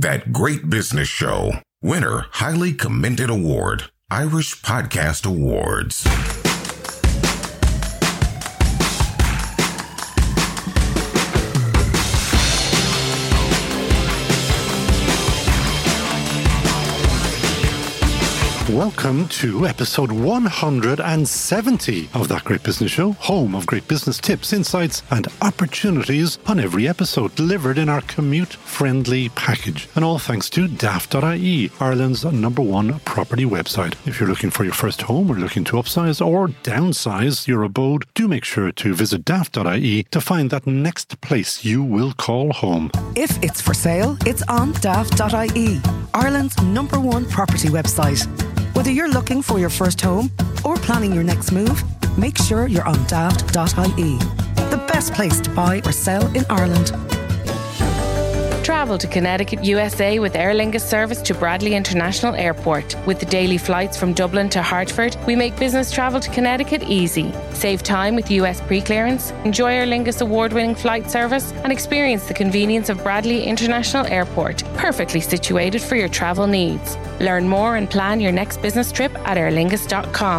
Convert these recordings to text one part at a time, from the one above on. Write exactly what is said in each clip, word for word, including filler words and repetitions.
That Great Business Show. Winner, highly commended award. Irish Podcast Awards. Welcome to episode one hundred seventy of That Great Business Show, home of great business tips, insights and opportunities on every episode, delivered in our commute-friendly package. And all thanks to daft dot I E, Ireland's number one property website. If you're looking for your first home or looking to upsize or downsize your abode, do make sure to visit daft dot I E to find that next place you will call home. If it's for sale, it's on daft dot I E, Ireland's number one property website. Whether you're looking for your first home or planning your next move, make sure you're on daft dot I E, the best place to buy or sell in Ireland. Travel to Connecticut, U S A with Aer Lingus service to Bradley International Airport. With the daily flights from Dublin to Hartford, we make business travel to Connecticut easy. Save time with U S pre-clearance, enjoy Aer Lingus award-winning flight service, and experience the convenience of Bradley International Airport, perfectly situated for your travel needs. Learn more and plan your next business trip at aer lingus dot com.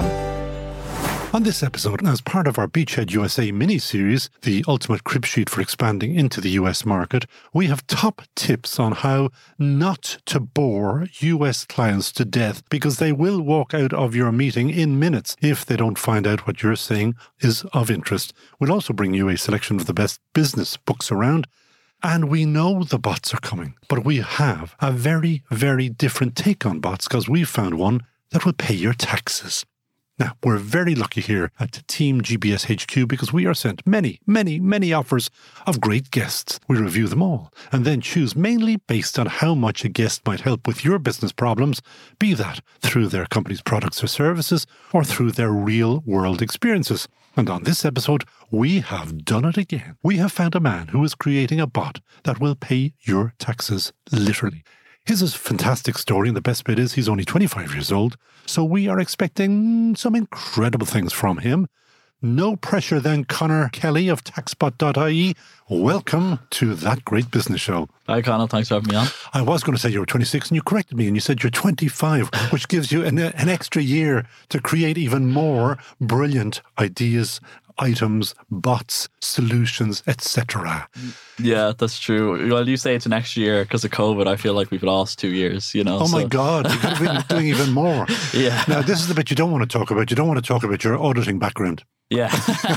On this episode, as part of our Beachhead U S A mini-series, the ultimate crib sheet for expanding into the U S market, we have top tips on how not to bore U S clients to death, because they will walk out of your meeting in minutes if they don't find out what you're saying is of interest. We'll also bring you a selection of the best business books around. And we know the bots are coming, but we have a very, very different take on bots, because we've found one that will pay your taxes. Now, we're very lucky here at Team G B S H Q because we are sent many, many, many offers of great guests. We review them all and then choose mainly based on how much a guest might help with your business problems, be that through their company's products or services or through their real-world experiences. And on this episode, we have done it again. We have found a man who is creating a bot that will pay your taxes, literally. His is a fantastic story, and the best bit is he's only twenty-five years old, so we are expecting some incredible things from him. No pressure then, Connor Kelly of taxbot dot I E. Welcome to That Great Business Show. Hi, Connor. Thanks for having me on. I was going to say you were twenty-six, and you corrected me, and you said you're twenty-five, which gives you an, an extra year to create even more brilliant ideas, items, bots, solutions, et cetera. Yeah, that's true. Well, you say it's an extra year because of COVID. I feel like we've lost two years, you know. Oh my so. God, you could have been doing even more. Yeah. Now, this is the bit you don't want to talk about. You don't want to talk about your auditing background. Yeah.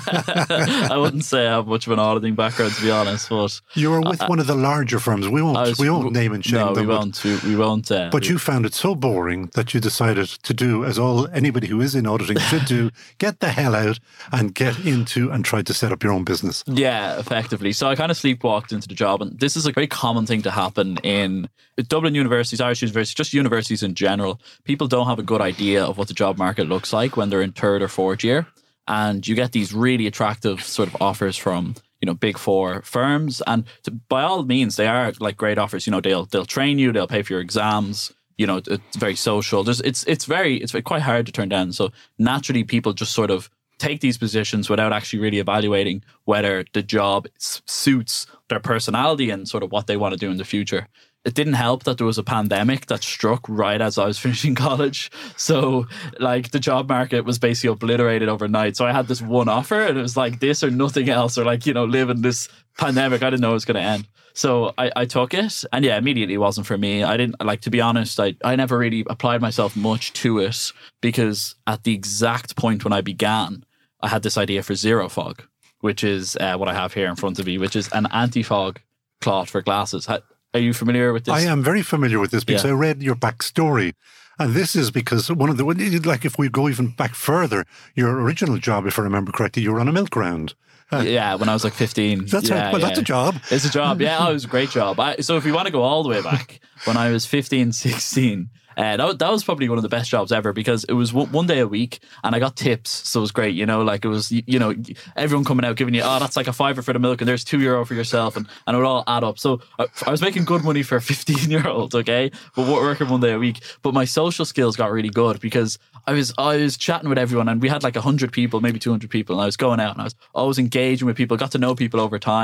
I wouldn't say I have much of an auditing background, to be honest, but... You were with uh, one of the larger firms. We won't was, we won't name and shame no, them. we won't. We, we won't. Uh, but we, you found it so boring that you decided to do, as all anybody who is in auditing should do, get the hell out and get into and try to set up your own business. Yeah, effectively. So I kind of sleepwalked into the job, and this is a very common thing to happen in Dublin universities, Irish universities, just universities in general. People don't have a good idea of what the job market looks like when they're in third or fourth year. And you get these really attractive sort of offers from, you know, big four firms. And to, by all means, they are like great offers. You know, they'll they'll train you, they'll pay for your exams. You know, it's very social. There's, it's it's very it's quite hard to turn down. So naturally, people just sort of take these positions without actually really evaluating whether the job suits their personality and sort of what they want to do in the future. It didn't help that there was a pandemic that struck right as I was finishing college. So like the job market was basically obliterated overnight. So I had this one offer and it was like this or nothing else, or like, you know, live in this pandemic. I didn't know it was going to end. So I, I took it, and yeah, immediately it wasn't for me. I didn't, like, to be honest, I, I never really applied myself much to it, because at the exact point when I began, I had this idea for Zero Fog, which is uh, what I have here in front of me, which is an anti-fog cloth for glasses. Are you familiar with this? I am very familiar with this because yeah. I read your backstory. And this is because one of the, like if we go even back further, your original job, if I remember correctly, you were on a milk round. Uh, yeah, when I was like fifteen. That's yeah, right. Well, yeah. that's a job. It's a job. Yeah, oh, it was a great job. I, so if you want to go all the way back, when I was fifteen, sixteen, Uh, that, that was probably one of the best jobs ever, because it was one, one day a week and I got tips. So it was great. You know, like it was, you, you know, everyone coming out giving you, oh, that's like a fiver for the milk and there's two euro for yourself. And, and it would all add up. So I, I was making good money for a fifteen year old. Okay. But working one day a week. But my social skills got really good because I was, I was chatting with everyone, and we had like a hundred people, maybe two hundred people. And I was going out and I was always engaging with people, got to know people over time.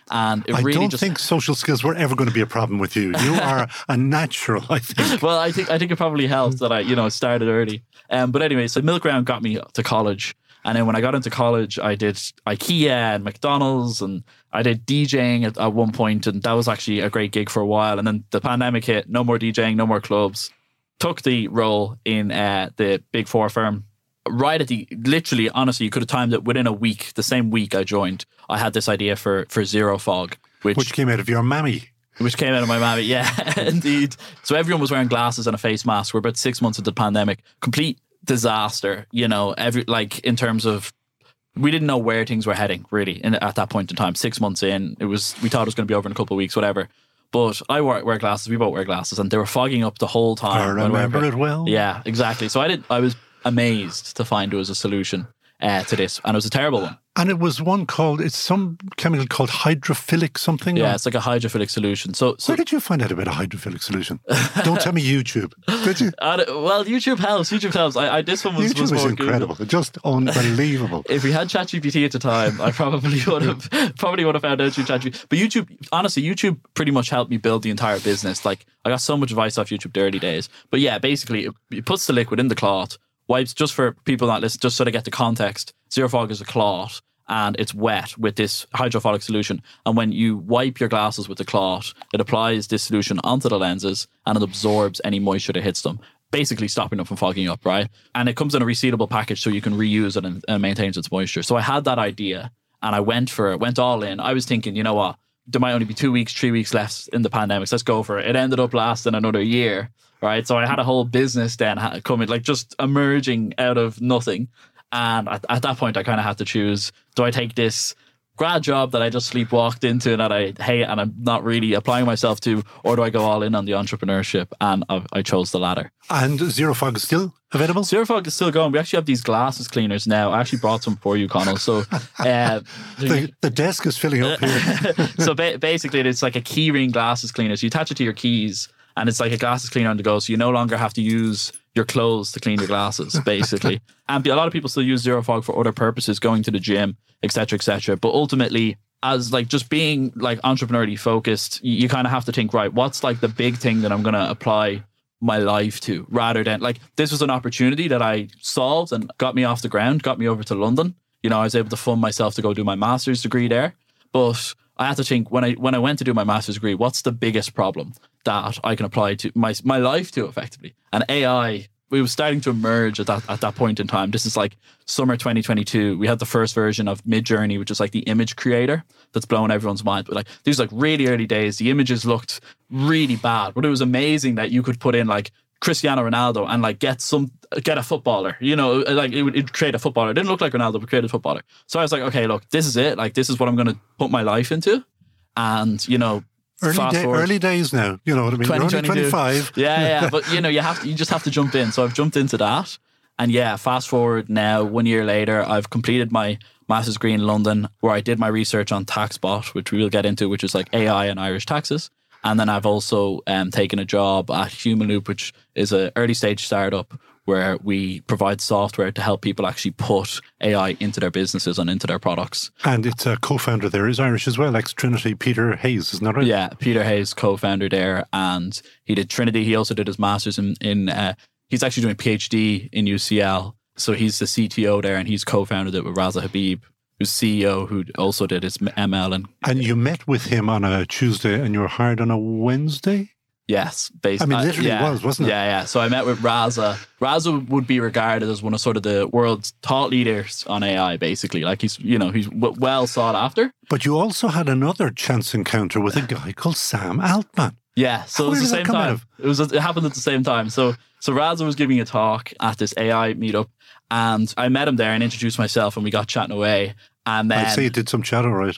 And it I really don't just, think social skills were ever going to be a problem with you. You are a natural, I think. Well, I think I think it probably helped that I, you know, started early. Um, but anyway, so Milkground got me to college. And then when I got into college, I did IKEA and McDonald's, and I did DJing at, at one point, and that was actually a great gig for a while. And then the pandemic hit, no more DJing, no more clubs. Took the role in uh, the Big Four firm. Right at the, literally, honestly, you could have timed it within a week. The same week I joined, I had this idea for, for Zero Fog, which, Which came out of your mammy. Which came out of my mammy, yeah, indeed. So everyone was wearing glasses and a face mask. We're about six months into the pandemic. Complete disaster, you know, every like in terms of, we didn't know where things were heading, really, in, at that point in time. Six months in, it was, we thought it was going to be over in a couple of weeks, whatever. But I wear, wear glasses, we both wear glasses, and they were fogging up the whole time. I remember it well. Yeah, exactly. So I did. I was amazed to find there was a solution uh, to this, and it was a terrible one. And it was one called, it's some chemical called hydrophilic something? Yeah, or? it's like a hydrophilic solution. So, so Where did you find out about a hydrophilic solution? Don't tell me YouTube. Did you? Uh, well, YouTube helps. YouTube helps. I, I this one was, YouTube was is more incredible. Google. Just unbelievable. If we had ChatGPT at the time, I probably would have probably would have found out through ChatGPT. But YouTube, honestly, YouTube pretty much helped me build the entire business. Like, I got so much advice off YouTube the early days. But yeah, basically, it, it puts the liquid in the cloth, wipes, just for people not listening, just so they get the context. Zero Fog is a cloth, and it's wet with this hydrophilic solution. And when you wipe your glasses with the cloth, it applies this solution onto the lenses, and it absorbs any moisture that hits them, basically stopping them from fogging up, right? And it comes in a resealable package, so you can reuse it and, and maintains its moisture. So I had that idea, and I went for it, went all in. I was thinking, you know what? There might only be two weeks, three weeks left in the pandemic. So let's go for it. It ended up lasting another year, right? So I had a whole business then coming, like just emerging out of nothing. And at, at that point, I kind of had to choose, do I take this grad job that I just sleepwalked into and that I hate and I'm not really applying myself to, or do I go all in on the entrepreneurship? And I, I chose the latter. And Zero Fog is still available? Zero Fog is still going. We actually have these glasses cleaners now. I actually brought some for you, Connell. So uh, the, the desk is filling up here. So ba- basically, it's like a keyring glasses cleaner. So you attach it to your keys, and it's like a glasses cleaner on the go. So you no longer have to use your clothes to clean your glasses, basically. And a lot of people still use Zero Fog for other purposes, going to the gym, et cetera, et cetera. But ultimately, as like just being like entrepreneurially focused, you, you kind of have to think, right, what's like the big thing that I'm going to apply my life to, rather than like, this was an opportunity that I solved and got me off the ground, got me over to London. You know, I was able to fund myself to go do my master's degree there. But I had to think, when I when I went to do my master's degree, what's the biggest problem that I can apply to my my life to effectively? And A I, we were starting to emerge at that at that point in time. This is like summer twenty twenty-two. We had the first version of Midjourney, which is like the image creator that's blowing everyone's mind. But like, these like really early days, the images looked really bad, but it was amazing that you could put in like Cristiano Ronaldo and like get some get a footballer, you know, like it would it'd create a footballer. It didn't look like Ronaldo, but create a footballer. So I was like, okay, look, this is it. Like, this is what I'm going to put my life into. And, you know, early, fast day, forward, early days now, you know what I mean? You're only twenty-five. Yeah, yeah. But, you know, you have to, you just have to jump in. So I've jumped into that. And yeah, fast forward now, one year later, I've completed my master's degree in London, where I did my research on TaxBot, which we will get into, which is like A I and Irish taxes. And then I've also um, taken a job at Humanloop, which is an early stage startup where we provide software to help people actually put A I into their businesses and into their products. And it's a co-founder there is Irish as well, ex-Trinity, Peter Hayes, isn't that right? Yeah, Peter Hayes, co-founder there. And he did Trinity. He also did his master's in, in uh, he's actually doing a PhD in U C L. So he's the C T O there, and he's co-founded it with Raza Habib, who's C E O, who also did his M L. And and you met with him on a Tuesday and you were hired on a Wednesday? Yes, basically. I mean, literally uh, yeah, was, wasn't it? Yeah, yeah. So I met with Raza. Raza would be regarded as one of sort of the world's thought leaders on A I, basically. Like, he's, you know, he's w- well sought after. But you also had another chance encounter with a guy called Sam Altman. Yeah, so it was Where the did that same come out time. of? It was it happened at the same time. So so Raza was giving a talk at this A I meetup, and I met him there and introduced myself, and we got chatting away. And then I'd say you did some chat, all right.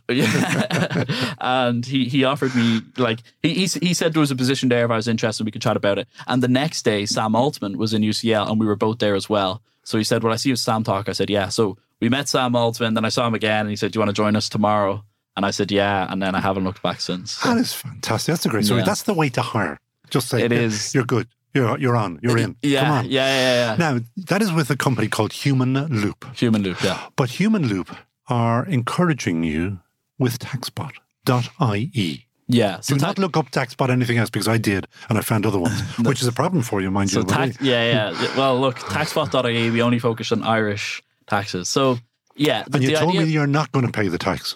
And he, he offered me, like, he, he he said there was a position there if I was interested, we could chat about it. And the next day, Sam Altman was in U C L, and we were both there as well. So he said, well, I see you Sam talk. I said, yeah. So we met Sam Altman, then I saw him again, and he said, do you want to join us tomorrow? And I said, yeah. And then I haven't looked back since. So. That is fantastic. That's a great story. Yeah. That's the way to hire. Just say, It yeah, is. You're good. You're, you're on. You're in. Yeah, Come on. yeah, yeah, yeah. Now, that is with a company called Human Loop. Human Loop, yeah. But Human Loop are encouraging you with TaxBot. dot I E. Yeah. So Do ta- not look up TaxBot anything else, because I did, and I found other ones, which is a problem for you, mind so you. Tax, yeah, yeah. Well, look, taxbot dot I E, we only focus on Irish taxes. So, yeah. And you the told idea, me you're not going to pay the tax.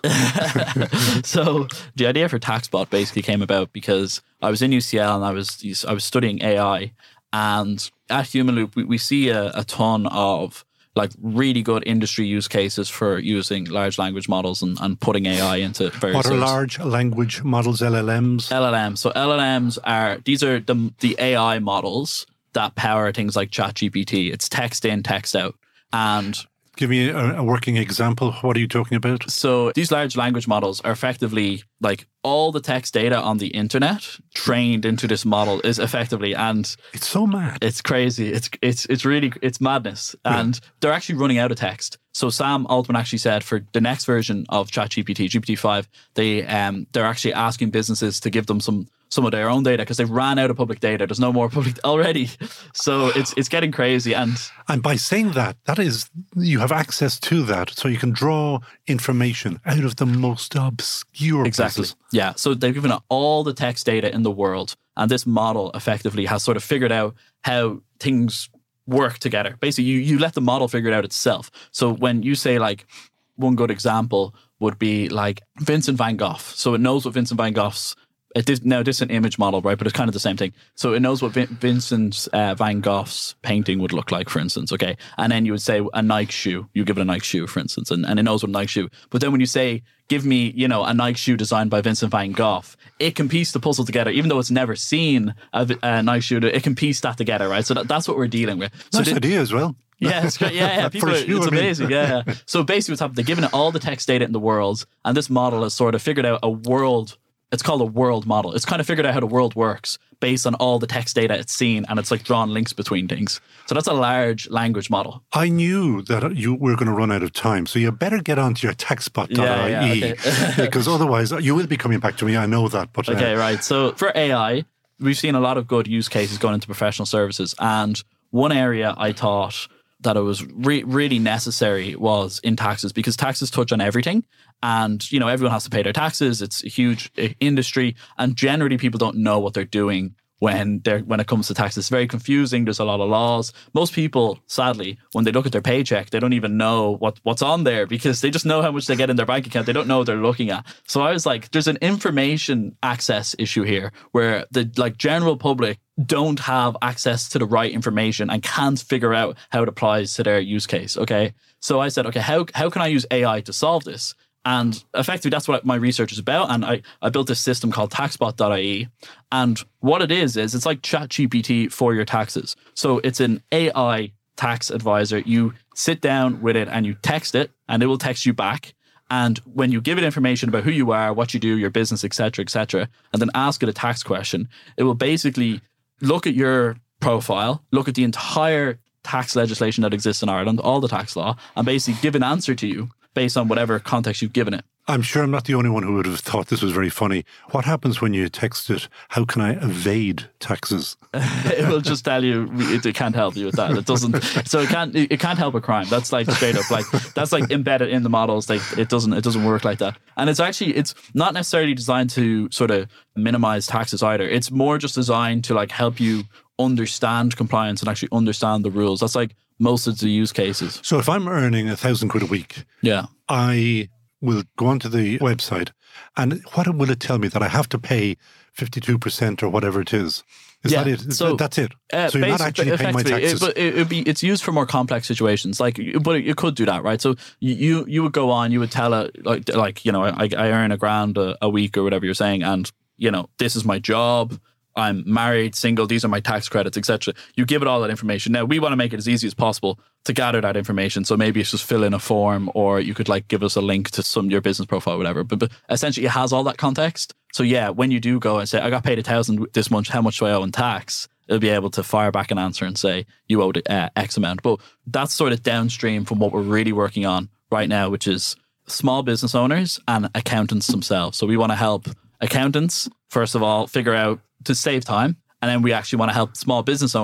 So the idea for TaxBot basically came about because I was in U C L and I was I was studying A I, and at Human Loop we, we see a, a ton of like really good industry use cases for using large language models and, and putting A I into various. What are things. large language models, L L Ms? L L Ms. So L L Ms are these are the the A I models that power things like ChatGPT. It's text in, text out, and give me a, a working example. What are you talking about? So these large language models are effectively like all the text data on the internet trained into this model is effectively, and it's so mad. It's crazy. It's it's it's really it's madness, and yeah. they're actually running out of text. So Sam Altman actually said for the next version of ChatGPT, G P T five, they um they're actually asking businesses to give them some some of their own data because they've ran out of public data. There's no more public already. So it's it's getting crazy. And and by saying that, that is, you have access to that. So you can draw information out of the most obscure Exactly. places. Yeah. So they've given it all the text data in the world. And this model effectively has sort of figured out how things work together. Basically, you, you let the model figure it out itself. So when you say like, one good example would be like Vincent van Gogh. So it knows what Vincent van Gogh's It is, now, this is an image model, right? But it's kind of the same thing. So it knows what Vin- Vincent uh, van Gogh's painting would look like, for instance, okay? And then you would say a Nike shoe. You give it a Nike shoe, for instance, and, and it knows what a Nike shoe. But then when you say, give me, you know, a Nike shoe designed by Vincent van Gogh, it can piece the puzzle together. Even though it's never seen a, a Nike shoe, it can piece that together, right? So that, that's what we're dealing with. So nice the, idea as well. Yeah, it's great. Yeah, yeah. People, shoe, it's I mean. amazing. Yeah, yeah. So basically what's happened, they're giving it all the text data in the world, and this model has sort of figured out a world. It's called a world model. It's kind of figured out how the world works based on all the text data it's seen, and it's like drawn links between things. So that's a large language model. I knew that you were going to run out of time, so you better get onto your taxbot dot I E, yeah, yeah, okay. because otherwise you will be coming back to me. I know that. But okay, uh, right. So for A I, we've seen a lot of good use cases going into professional services, and one area I thought that it was re- really necessary was in taxes, because taxes touch on everything. And, you know, everyone has to pay their taxes. It's a huge industry. And generally, people don't know what they're doing when they're when it comes to taxes. It's very confusing. There's a lot of laws. Most people, sadly, when they look at their paycheck, they don't even know what, what's on there, because they just know how much they get in their bank account. They don't know what they're looking at. So I was like, there's an information access issue here where the like general public don't have access to the right information and can't figure out how it applies to their use case. Okay. So I said, okay, how how can I use A I to solve this? And effectively, that's what my research is about. And I, I built this system called taxbot dot I E. And what it is, is it's like ChatGPT for your taxes. So it's an A I tax advisor. You sit down with it and you text it, and it will text you back. And when you give it information about who you are, what you do, your business, et cetera, et cetera, and then ask it a tax question, it will basically look at your profile, look at the entire tax legislation that exists in Ireland, all the tax law, and basically give an answer to you based on whatever context you've given it. I'm sure I'm not the only one who would have thought this was very funny. What happens when you text it, how can I evade taxes? It will just tell you it, it can't help you with that. It doesn't. So it can't. It can't help a crime. That's like straight up like that's like embedded in the models. Like it doesn't. It doesn't work like that. And it's actually it's not necessarily designed to sort of minimize taxes either. It's more just designed to like help you understand compliance and actually understand the rules. That's like most of the use cases. So if I'm earning a thousand quid a week, yeah, I will go onto the website, and what will it tell me? That I have to pay fifty-two percent or whatever it is? Is yeah. that it? So, That's it? Uh, so you're not actually paying my taxes? It, but it, it'd be, it's used for more complex situations. Like, but you could do that, right? So you you would go on, you would tell it, like, like you know, I, I earn a grand a, a week or whatever you're saying, and, you know, this is my job. I'm married, single, these are my tax credits, et cetera. You give it all that information. Now, we want to make it as easy as possible to gather that information. So maybe it's just fill in a form, or you could like give us a link to some your business profile, whatever. But, but essentially, it has all that context. So yeah, when you do go and say, I got paid a thousand this month, how much do I owe in tax? It'll be able to fire back an answer and say, you owed uh, X amount. But that's sort of downstream from what we're really working on right now, which is small business owners and accountants themselves. So we want to help accountants, first of all, figure out to save time. And then we actually want to help small business owners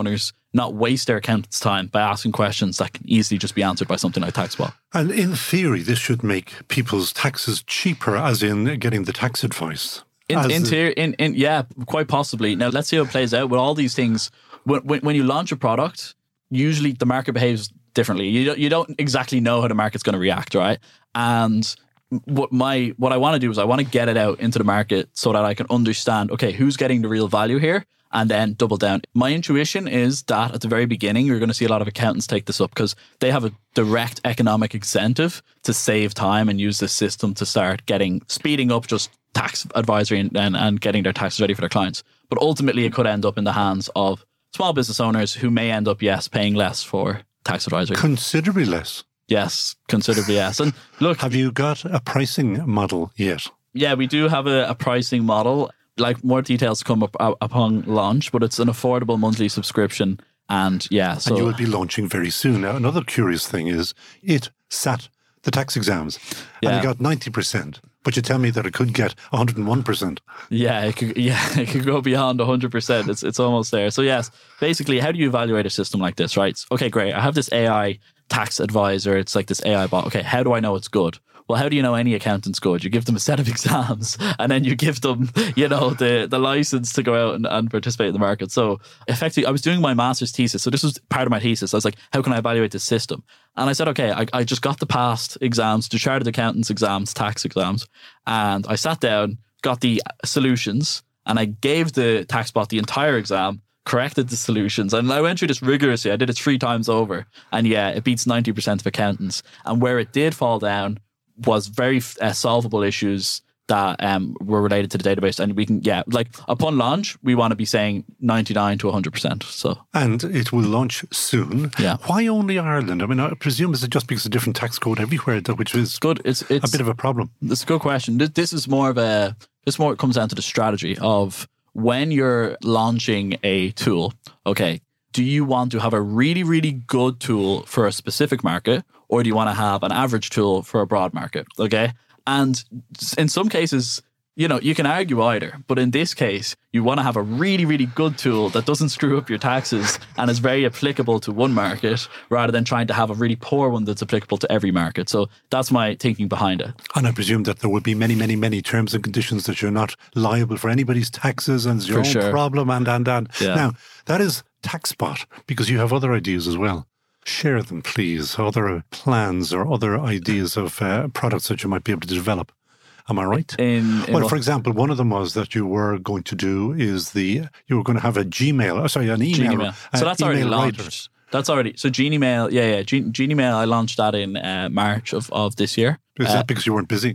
not waste their accountant's time by asking questions that can easily just be answered by something like TaxBot. And in theory, this should make people's taxes cheaper, as in getting the tax advice. In, in, the, in, in, yeah, quite possibly. Now, let's see how it plays out with all these things. When, when, when you launch a product, usually the market behaves differently. You don't, you don't exactly know how the market's going to react, right? And what my what I want to do is I want to get it out into the market so that I can understand, okay, who's getting the real value here, and then double down. My intuition is that at the very beginning, you're going to see a lot of accountants take this up because they have a direct economic incentive to save time and use this system to start getting, speeding up just tax advisory and, and, and getting their taxes ready for their clients. But ultimately, it could end up in the hands of small business owners who may end up, yes, paying less for tax advisory. Considerably less. Yes, considerably yes. And look, have you got a pricing model yet? Yeah, we do have a, a pricing model. Like, more details come up uh, upon launch, but it's an affordable monthly subscription. And yeah, so. And you will be launching very soon. Now, another curious thing is it sat the tax exams yeah. and it got ninety percent. But you tell me that it could get one hundred one percent. Yeah, it could, yeah, it could go beyond one hundred percent. It's it's almost there. So yes, basically, how do you evaluate a system like this, right? Okay, great. I have this A I tax advisor. It's like this A I bot. Okay, how do I know it's good? Well, how do you know any accountant's good? You give them a set of exams and then you give them, you know, the, the license to go out and, and participate in the market. So effectively, I was doing my master's thesis. So this was part of my thesis. I was like, how can I evaluate this system? And I said, okay, I, I just got the past exams, the chartered accountants exams, tax exams. And I sat down, got the solutions, and I gave the TaxBot the entire exam, corrected the solutions, and I went through this rigorously. I did it three times over. And yeah, it beats ninety percent of accountants. And where it did fall down was very uh, solvable issues that um, were related to the database. And we can, yeah, like upon launch, we want to be saying ninety-nine to one hundred percent. So, and it will launch soon. Yeah. Why only Ireland? I mean, I presume is it just because of a different tax code everywhere, which is good. It's, it's a bit of a problem. It's a good question. This, this is more of a, this more comes down to the strategy of when you're launching a tool, okay, do you want to have a really, really good tool for a specific market, or do you want to have an average tool for a broad market? Okay. And in some cases, you know, you can argue either. But in this case, you want to have a really, really good tool that doesn't screw up your taxes and is very applicable to one market, rather than trying to have a really poor one that's applicable to every market. So that's my thinking behind it. And I presume that there would be many, many, many terms and conditions that you're not liable for anybody's taxes and it's your For own sure. problem and, and, and. Yeah. Now, that is TaxBot, because you have other ideas as well. Share them, please. Other plans or other ideas of uh, products that you might be able to develop. Am I right? In, in well, what? for example, one of them was that you were going to do is the, you were going to have a Gmail, oh, sorry, an email. Gmail. Uh, So that's already email launched. writer. That's already, so Gmail, yeah, yeah. G, Gmail, I launched that in uh, March of, of this year. Is Uh, that because you weren't busy?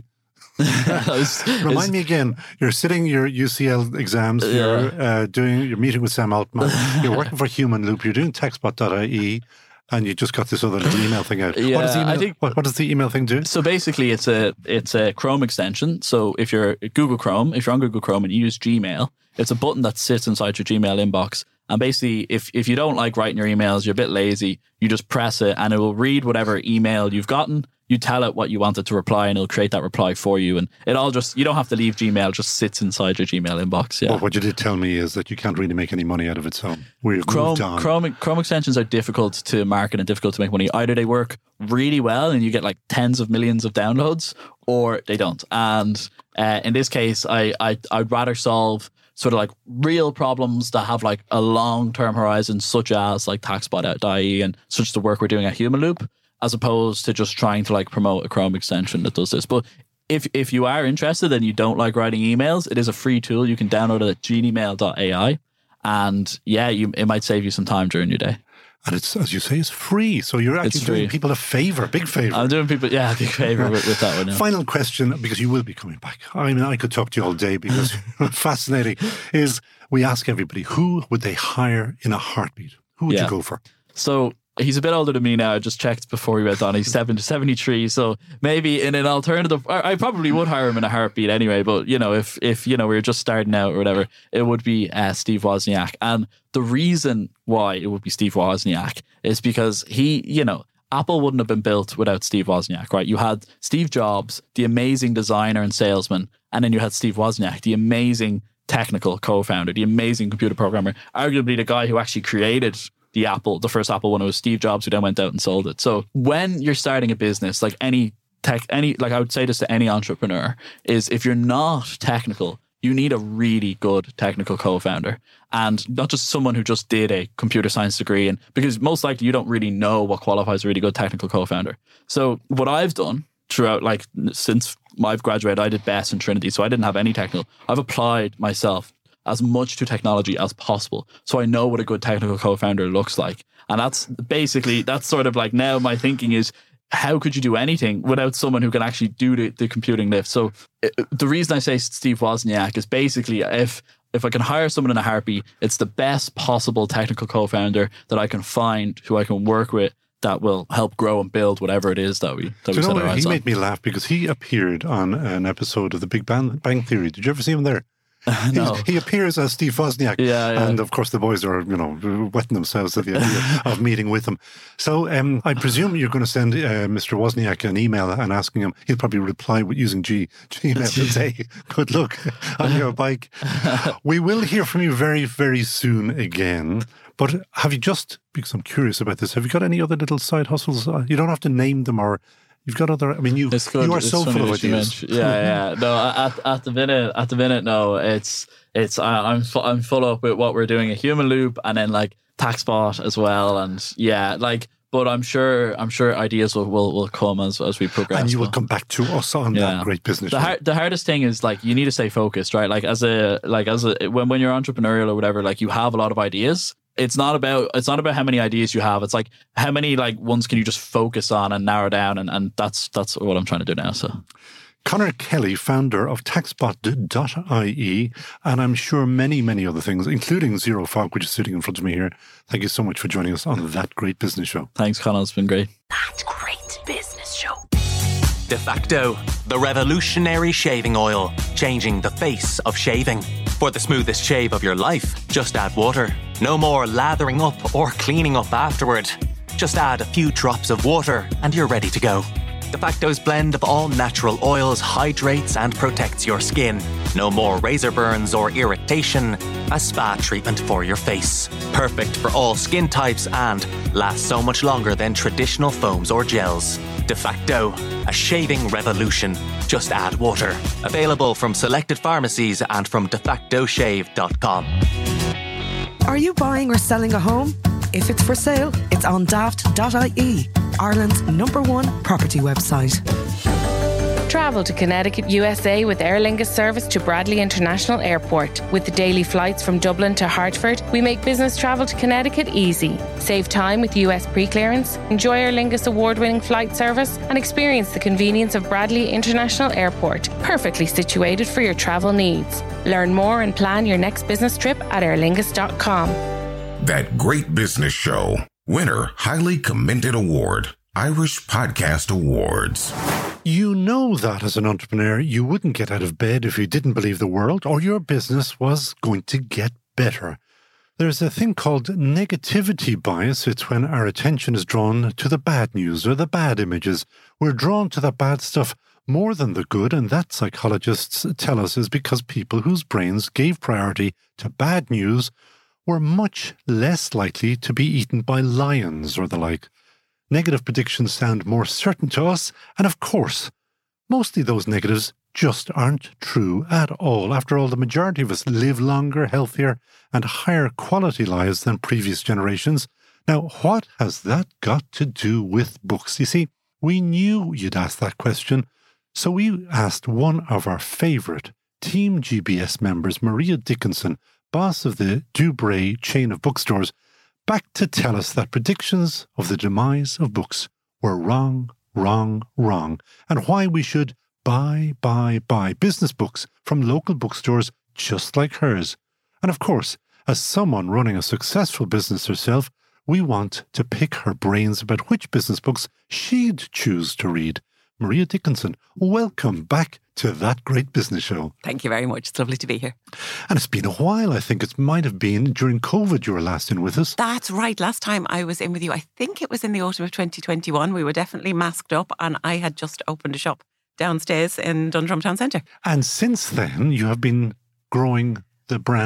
it's- Remind it's- me again, you're sitting your U C L exams, you're uh, doing, you're meeting with Sam Altman, you're working for Human Loop, you're doing taxbot dot I E, and you just got this other little email thing out. Yeah, what, does the email, I think- what, what does the email thing do? So basically, it's a it's a Chrome extension. So if you're Google Chrome, if you're on Google Chrome and you use Gmail, it's a button that sits inside your Gmail inbox. And basically, if if you don't like writing your emails, you're a bit lazy, you just press it and it will read whatever email you've gotten. You tell it what you want it to reply and it'll create that reply for you. And it all just, you don't have to leave Gmail, it just sits inside your Gmail inbox. Yeah. Well, what you did tell me is that you can't really make any money out of it, so we've Chrome, moved on. Chrome, Chrome extensions are difficult to market and difficult to make money. Either they work really well and you get like tens of millions of downloads, or they don't. And uh, in this case, I, I I'd rather solve sort of like real problems that have like a long-term horizon, such as like taxbot dot I E and such the work we're doing at Human Loop, as opposed to just trying to like promote a Chrome extension that does this. But if if you are interested and you don't like writing emails, it is a free tool. You can download it at geniemail dot A I. And yeah, you it might save you some time during your day. And it's, as you say, it's free. So you're actually It's doing free. people a favour, big favour. I'm doing people, yeah, a big favour with, with that one. Yeah. Final question, because you will be coming back. I mean, I could talk to you all day because fascinating, is we ask everybody, who would they hire in a heartbeat? Who would Yeah. you go for? So he's a bit older than me now. I just checked before we went on. He's seven, seventy-three. So maybe in an alternative, I I probably would hire him in a heartbeat anyway. But, you know, if, if you know, we were just starting out or whatever, it would be uh, Steve Wozniak. And the reason why it would be Steve Wozniak is because he, you know, Apple wouldn't have been built without Steve Wozniak, right? You had Steve Jobs, the amazing designer and salesman, and then you had Steve Wozniak, the amazing technical co-founder, the amazing computer programmer, arguably the guy who actually created the Apple, the first Apple one. It was Steve Jobs who then went out and sold it. So when you're starting a business, like any tech, any like I would say this to any entrepreneur, is if you're not technical, you need a really good technical co-founder, and not just someone who just did a computer science degree. And because most likely you don't really know what qualifies a really good technical co-founder. So what I've done throughout, like since I've graduated, I did B E S in Trinity, so I didn't have any technical. I've applied myself as much to technology as possible, so I know what a good technical co-founder looks like. And that's basically, that's sort of like now my thinking is, how could you do anything without someone who can actually do the, the computing lift? So uh, the reason I say Steve Wozniak is basically if if I can hire someone in a heartbeat, it's the best possible technical co-founder that I can find who I can work with that will help grow and build whatever it is that we that Do we you set know, our eyes he on. made me laugh because he appeared on an episode of The Big Bang, Bang Theory. Did you ever see him there? No. He, he appears as Steve Wozniak. Yeah, yeah. And of course the boys are, you know, wetting themselves at the idea of meeting with him. So um, I presume you're going to send uh, Mister Wozniak an email and asking him, he'll probably reply with using G, Gmail and say, good luck on your bike. We will hear from you very, very soon again. But have you just, because I'm curious about this, have you got any other little side hustles? Uh, You don't have to name them, or you've got other, I mean, you, It's good. you are It's so funny full of that you ideas. mention- Yeah, yeah. No, at at the minute, at the minute, no. It's it's. I, I'm fu- I'm full up with what we're doing at Human Loop, and then like TaxBot as well, and yeah, like. But I'm sure I'm sure ideas will will, will come as as we progress. And you will But- come back to us on Yeah. that great business The show. hard, the hardest thing is like you need to stay focused, right? Like as a like as a when when you're entrepreneurial or whatever, like you have a lot of ideas. It's not about it's not about how many ideas you have. It's like how many like ones can you just focus on and narrow down, and, and that's that's what I'm trying to do now. So Connor Kelly, founder of taxbot dot I E, and I'm sure many, many other things, including Zero Fog, which is sitting in front of me here. Thank you so much for joining us on That Great Business Show. thanks, Conor. It's been great. That Great Business Show. DeFacto, the revolutionary shaving oil, changing the face of shaving. For the smoothest shave of your life, just add water. No more lathering up or cleaning up afterward. Just add a few drops of water and you're ready to go. DeFacto's blend of all natural oils hydrates and protects your skin. No more razor burns or irritation. A spa treatment for your face. Perfect for all skin types and lasts so much longer than traditional foams or gels. DeFacto, a shaving revolution. Just add water. Available from selected pharmacies and from defacto shave dot com. Are you buying or selling a home? If it's for sale, it's on daft dot I E, Ireland's number one property website. Travel to Connecticut, U S A with Aer Lingus service to Bradley International Airport. With the daily flights from Dublin to Hartford, we make business travel to Connecticut easy. Save time with U S pre-clearance, enjoy Aer Lingus award-winning flight service, and experience the convenience of Bradley International Airport, perfectly situated for your travel needs. Learn more and plan your next business trip at aer lingus dot com. That Great Business Show. Winner, highly commended award. Irish Podcast Awards. You know that as an entrepreneur, you wouldn't get out of bed if you didn't believe the world or your business was going to get better. There's a thing called negativity bias. It's when our attention is drawn to the bad news or the bad images. We're drawn to the bad stuff more than the good, and that, psychologists tell us, is because people whose brains gave priority to bad news were much less likely to be eaten by lions or the like. Negative predictions sound more certain to us, and of course, mostly those negatives just aren't true at all. After all, the majority of us live longer, healthier, and higher quality lives than previous generations. Now, what has that got to do with books? You see, we knew you'd ask that question, so we asked one of our favourite Team G B S members, Maria Dickinson, boss of the Dubray chain of bookstores, back to tell us that predictions of the demise of books were wrong, wrong, wrong, and why we should buy, buy, buy business books from local bookstores just like hers. And of course, as someone running a successful business herself, we want to pick her brains about which business books she'd choose to read. Maria Dickinson, welcome back to That Great Business Show. Thank you very much. It's lovely to be here. And it's been a while. I think it might have been during COVID you were last in with us. That's right. Last time I was in with you, I think it was in the autumn of twenty twenty-one. We were definitely masked up and I had just opened a shop downstairs in Dundrum Town Centre. And since then, you have been growing the brand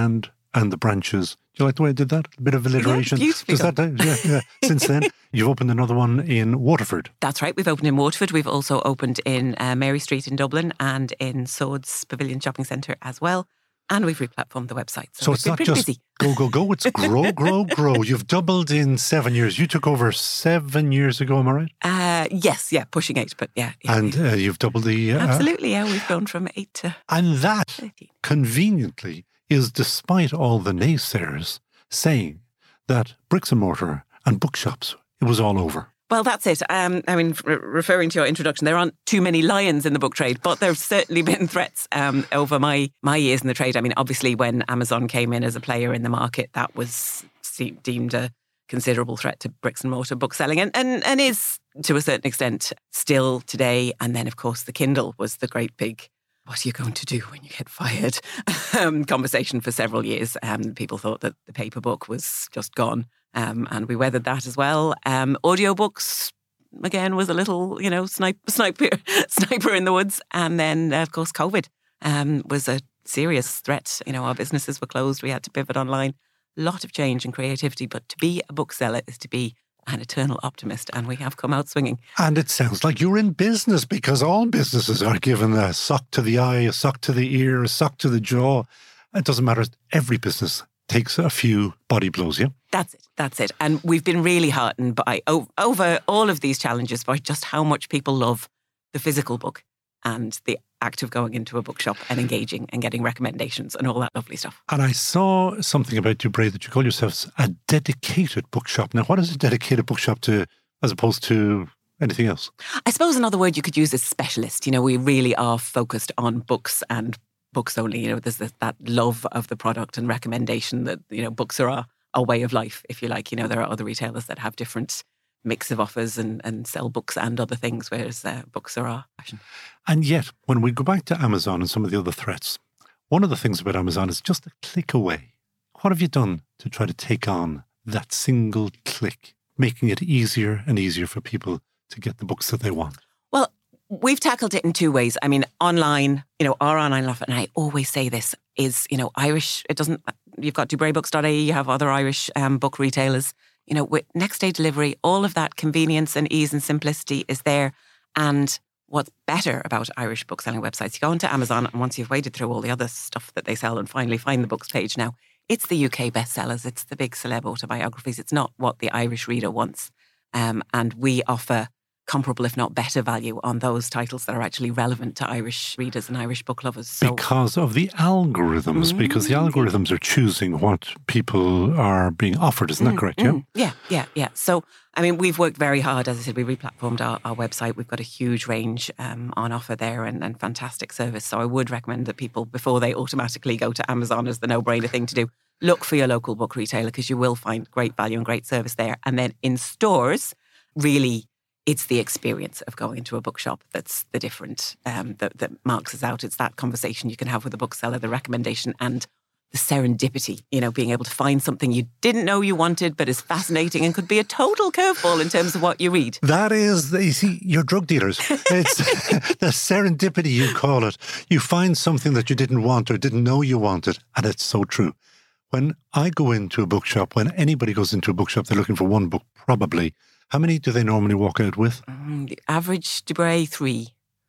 and the branches. Do you like the way I did that? A bit of alliteration. Yeah, beautifully Does that, yeah, yeah. Since then, you've opened another one in Waterford. That's right. We've opened in Waterford. We've also opened in uh, Mary Street in Dublin and in Swords Pavilion Shopping Centre as well. And we've replatformed the website. So, So we've it's been not pretty just busy. go, go, go. It's grow, grow, grow. You've doubled in seven years. You took over seven years ago, am I right? Uh, yes, yeah, pushing eight, but yeah. yeah And uh, you've doubled the... Uh, Absolutely, yeah. We've gone from eight to And that, thirteen. conveniently, is despite all the naysayers saying that bricks and mortar and bookshops, it was all over. Well, that's it. Um, I mean, re- referring to your introduction, there aren't too many lions in the book trade, but there's certainly been threats um, over my, my years in the trade. I mean, obviously, when Amazon came in as a player in the market, that was se- deemed a considerable threat to bricks and mortar bookselling and, and, and is, to a certain extent, still today. And then, of course, the Kindle was the great big, what are you going to do when you get fired? um, conversation for several years. Um, people thought that the paper book was just gone. Um, and we weathered that as well. Um, audiobooks, again, was a little, you know, snipe, sniper, sniper in the woods. And then, uh, of course, COVID um, was a serious threat. You know, our businesses were closed. We had to pivot online. A lot of change and creativity. But to be a bookseller is to be an eternal optimist. And we have come out swinging. And it sounds like you're in business, because all businesses are given a sock to the eye, a sock to the ear, a sock to the jaw. It doesn't matter. Every business takes a few body blows, yeah? That's it. That's it. And we've been really heartened by over all of these challenges by just how much people love the physical book and the act of going into a bookshop and engaging and getting recommendations and all that lovely stuff. And I saw something about Dubray that you call yourselves a dedicated bookshop. Now, what is a dedicated bookshop to, as opposed to anything else? I suppose another word you could use is specialist. You know, we really are focused on books and books only. You know, there's this, that love of the product and recommendation that, you know, books are our, our way of life, if you like. You know, there are other retailers that have different mix of offers and, and sell books and other things, whereas uh, books are our passion. And yet, when we go back to Amazon and some of the other threats, one of the things about Amazon is just a click away. What have you done to try to take on that single click, making it easier and easier for people to get the books that they want? Well, we've tackled it in two ways. I mean, online, you know, our online offer, and I always say this, is, you know, Irish, it doesn't, you've got Dubray Books dot I E, you have other Irish um, book retailers, you know, with next day delivery, all of that convenience and ease and simplicity is there. And what's better about Irish bookselling websites, you go into Amazon, and once you've waded through all the other stuff that they sell and finally find the books page now, it's the U K bestsellers, it's the big celeb autobiographies, it's not what the Irish reader wants. Um, and we offer comparable, if not better, value on those titles that are actually relevant to Irish readers and Irish book lovers. So, because of the algorithms, mm-hmm. because the algorithms are choosing what people are being offered. Isn't that mm-hmm. correct? Yeah? Yeah, yeah, yeah. So, I mean, we've worked very hard. As I said, we replatformed our, our website. We've got a huge range um, on offer there and, and fantastic service. So I would recommend that people, before they automatically go to Amazon as the no-brainer thing to do, look for your local book retailer, because you will find great value and great service there. And then in stores, really, it's the experience of going into a bookshop that's the different, um, that, that marks us out. It's that conversation you can have with a bookseller, the recommendation and the serendipity, you know, being able to find something you didn't know you wanted, but is fascinating and could be a total curveball in terms of what you read. That is, you see, you're drug dealers. It's the serendipity, you call it. You find something that you didn't want or didn't know you wanted, and it's so true. When I go into a bookshop, when anybody goes into a bookshop, they're looking for one book, probably. How many do they normally walk out with? Mm, the average Dubray, three.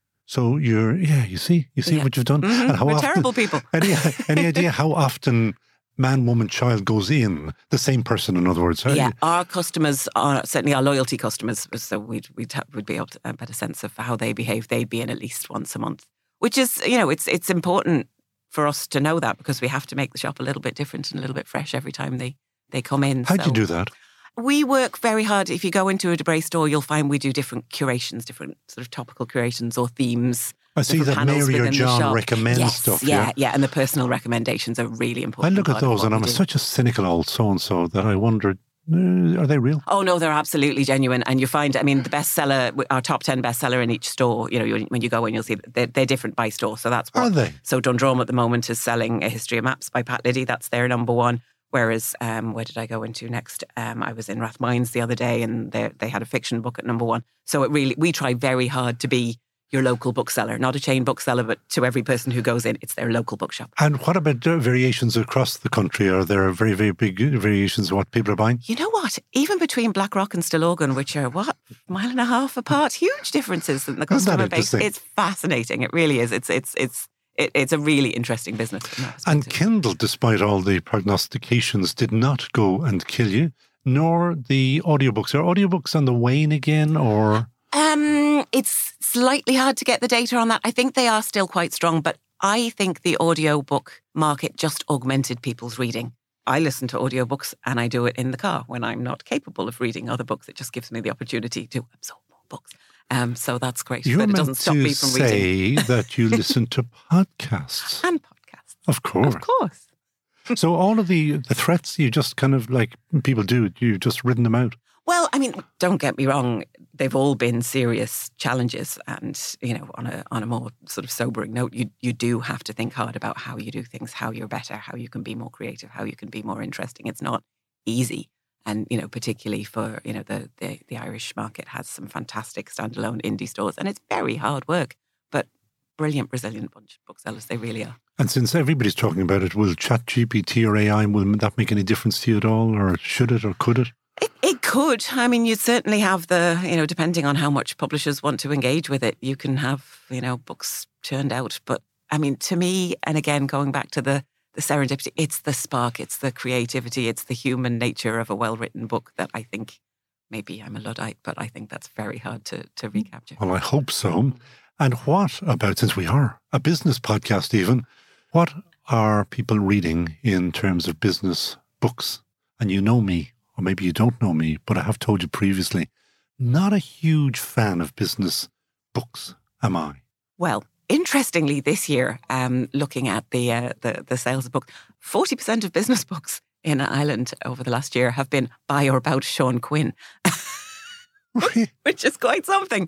So you're, yeah, you see, you see yeah. what you've done? Mm-hmm. And how We're often, terrible people. Any, any idea how often man, woman, child goes in? The same person, in other words. Yeah, our customers are, certainly our loyalty customers, so we'd, we'd, have, we'd be able to have a better sense of how they behave. They'd be in at least once a month, which is, you know, it's it's important for us to know that, because we have to make the shop a little bit different and a little bit fresh every time they, they come in. How do so. you do that? We work very hard. If you go into a Dubray store, you'll find we do different curations, different sort of topical curations or themes. I see that Mary or John recommend yes, stuff. Yeah, yeah, yeah. And the personal recommendations are really important. I look at those and I'm such a cynical old so-and-so that I wondered, uh, are they real? Oh, no, they're absolutely genuine. And you find, I mean, the bestseller, our top ten bestseller in each store, you know, you, when you go in, you'll see that they're, they're different by store. So that's what. Are they? So Dundrum at the moment is selling A History of Maps by Pat Liddy. That's their number one. Whereas, um, where did I go into next? Um, I was in Rathmines the other day, and they they had a fiction book at number one. So it really, we try very hard to be your local bookseller, not a chain bookseller, but to every person who goes in, it's their local bookshop. And what about uh, variations across the country? Are there very, very big variations of what people are buying? You know what? Even between Blackrock and Stillorgan, which are, what, a mile and a half apart, huge differences in the customer base. It's fascinating. It really is. It's it's it's it, it's a really interesting business. And Kindle, despite all the prognostications, did not go and kill you, nor the audiobooks. Are audiobooks on the wane again, or...? Um, it's slightly hard to get the data on that. I think they are still quite strong, but I think the audiobook market just augmented people's reading. I listen to audiobooks and I do it in the car when I'm not capable of reading other books. It just gives me the opportunity to absorb more books. Um, so that's great. You're but it meant doesn't stop to me from say reading. that you listen to podcasts. And podcasts. Of course. Of course. So all of the, the threats you just kind of like people do, you've just ridden them out. Well, I mean, don't get me wrong. They've all been serious challenges. And, you know, on a on a more sort of sobering note, you you do have to think hard about how you do things, how you're better, how you can be more creative, how you can be more interesting. It's not easy. And, you know, particularly for, you know, the, the, the Irish market has some fantastic standalone indie stores. And it's very hard work, but brilliant, resilient bunch of booksellers. They really are. And since everybody's talking about it, will ChatGPT or A I, will that make any difference to you at all? Or should it or could it? It, it could. I mean, you'd certainly have the, you know, depending on how much publishers want to engage with it, you can have, you know, books churned out. But I mean, to me, and again, going back to the, the serendipity, it's the spark, it's the creativity, it's the human nature of a well-written book that I think, maybe I'm a Luddite, but I think that's very hard to, to recapture. Well, I hope so. And what about, since we are a business podcast even, what are people reading in terms of business books? And you know me. Or maybe you don't know me, but I have told you previously, not a huge fan of business books, am I? Well, interestingly, this year, um, looking at the, uh, the the sales of books, forty percent of business books in Ireland over the last year have been by or about Sean Quinn, which is quite something.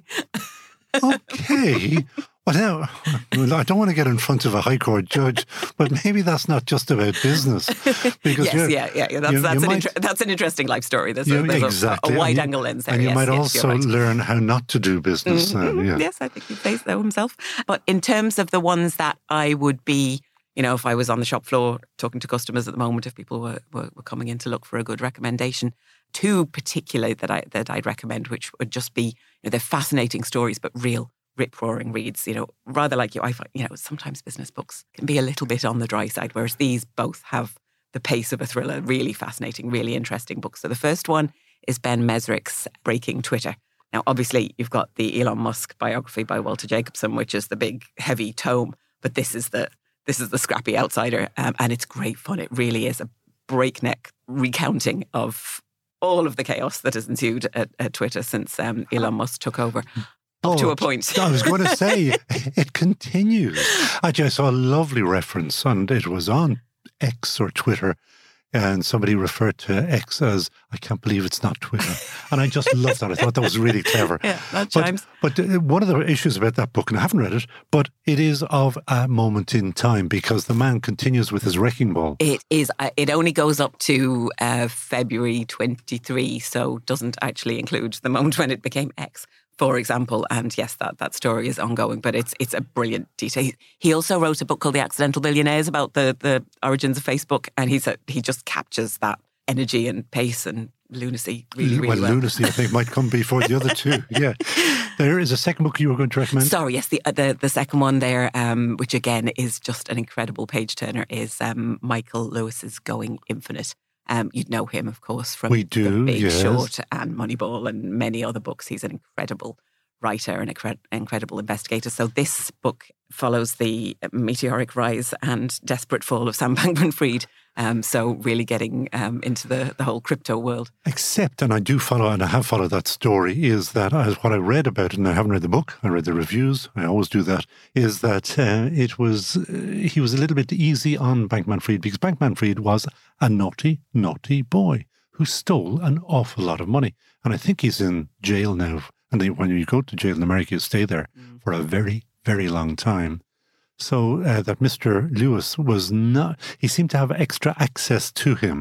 Okay. Well, now, I don't want to get in front of a High Court judge, but maybe that's not just about business. Because yes, yeah, yeah, yeah. That's, you, that's, you an might, inter- that's an interesting life story. There's, you, a, there's exactly. a, a wide you, angle lens there. And you yes, might yes, also right. learn how not to do business. Mm-hmm. Uh, yeah. Yes, I think he'd say so himself. But in terms of the ones that I would be, you know, if I was on the shop floor talking to customers at the moment, if people were, were, were coming in to look for a good recommendation, two particularly that, I, that I'd recommend, which would just be, you know, they're fascinating stories, but real rip-roaring reads, you know, rather like you, I find, you know, sometimes business books can be a little bit on the dry side, whereas these both have the pace of a thriller, really fascinating, really interesting books. So the first one is Ben Mesrick's Breaking Twitter. Now, obviously, you've got the Elon Musk biography by Walter Jacobson, which is the big, heavy tome, but this is the this is the scrappy outsider, um, and it's great fun. It really is a breakneck recounting of all of the chaos that has ensued at, at Twitter since um, Elon Musk took over. Up to a point. I was going to say, it continues. Actually, I saw a lovely reference, and it was on X or Twitter, and somebody referred to X as, I can't believe it's not Twitter. And I just loved that. I thought that was really clever. Yeah, that chimes. But, but one of the issues about that book, and I haven't read it, but it is of a moment in time because the man continues with his wrecking ball. It is. It only goes up to uh, February twenty-three, so doesn't actually include the moment when it became X, for example. And yes, that, that story is ongoing, but it's it's a brilliant detail. He also wrote a book called The Accidental Billionaires about the, the origins of Facebook, and he's a, he just captures that energy and pace and lunacy really, really well. well. Lunacy, I think, might come before the other two. Yeah. There is a second book you were going to recommend? Sorry, yes, the the, the second one there, um, which again is just an incredible page-turner, is um, Michael Lewis's Going Infinite. Um, you'd know him, of course, from we do, The Big yes. Short and Moneyball and many other books. He's an incredible writer and an incredible investigator. So this book follows the meteoric rise and desperate fall of Sam Bankman-Fried. Um, so really getting um, into the, the whole crypto world. Except, and I do follow, and I have followed that story, is that as what I read about it, and I haven't read the book, I read the reviews, I always do that, is that uh, it was, uh, he was a little bit easy on Bankman-Fried because Bankman-Fried was a naughty, naughty boy who stole an awful lot of money. And I think he's in jail now. And they, when you go to jail in America, you stay there mm. for a very, very long time. So uh, that Mister Lewis was not, he seemed to have extra access to him.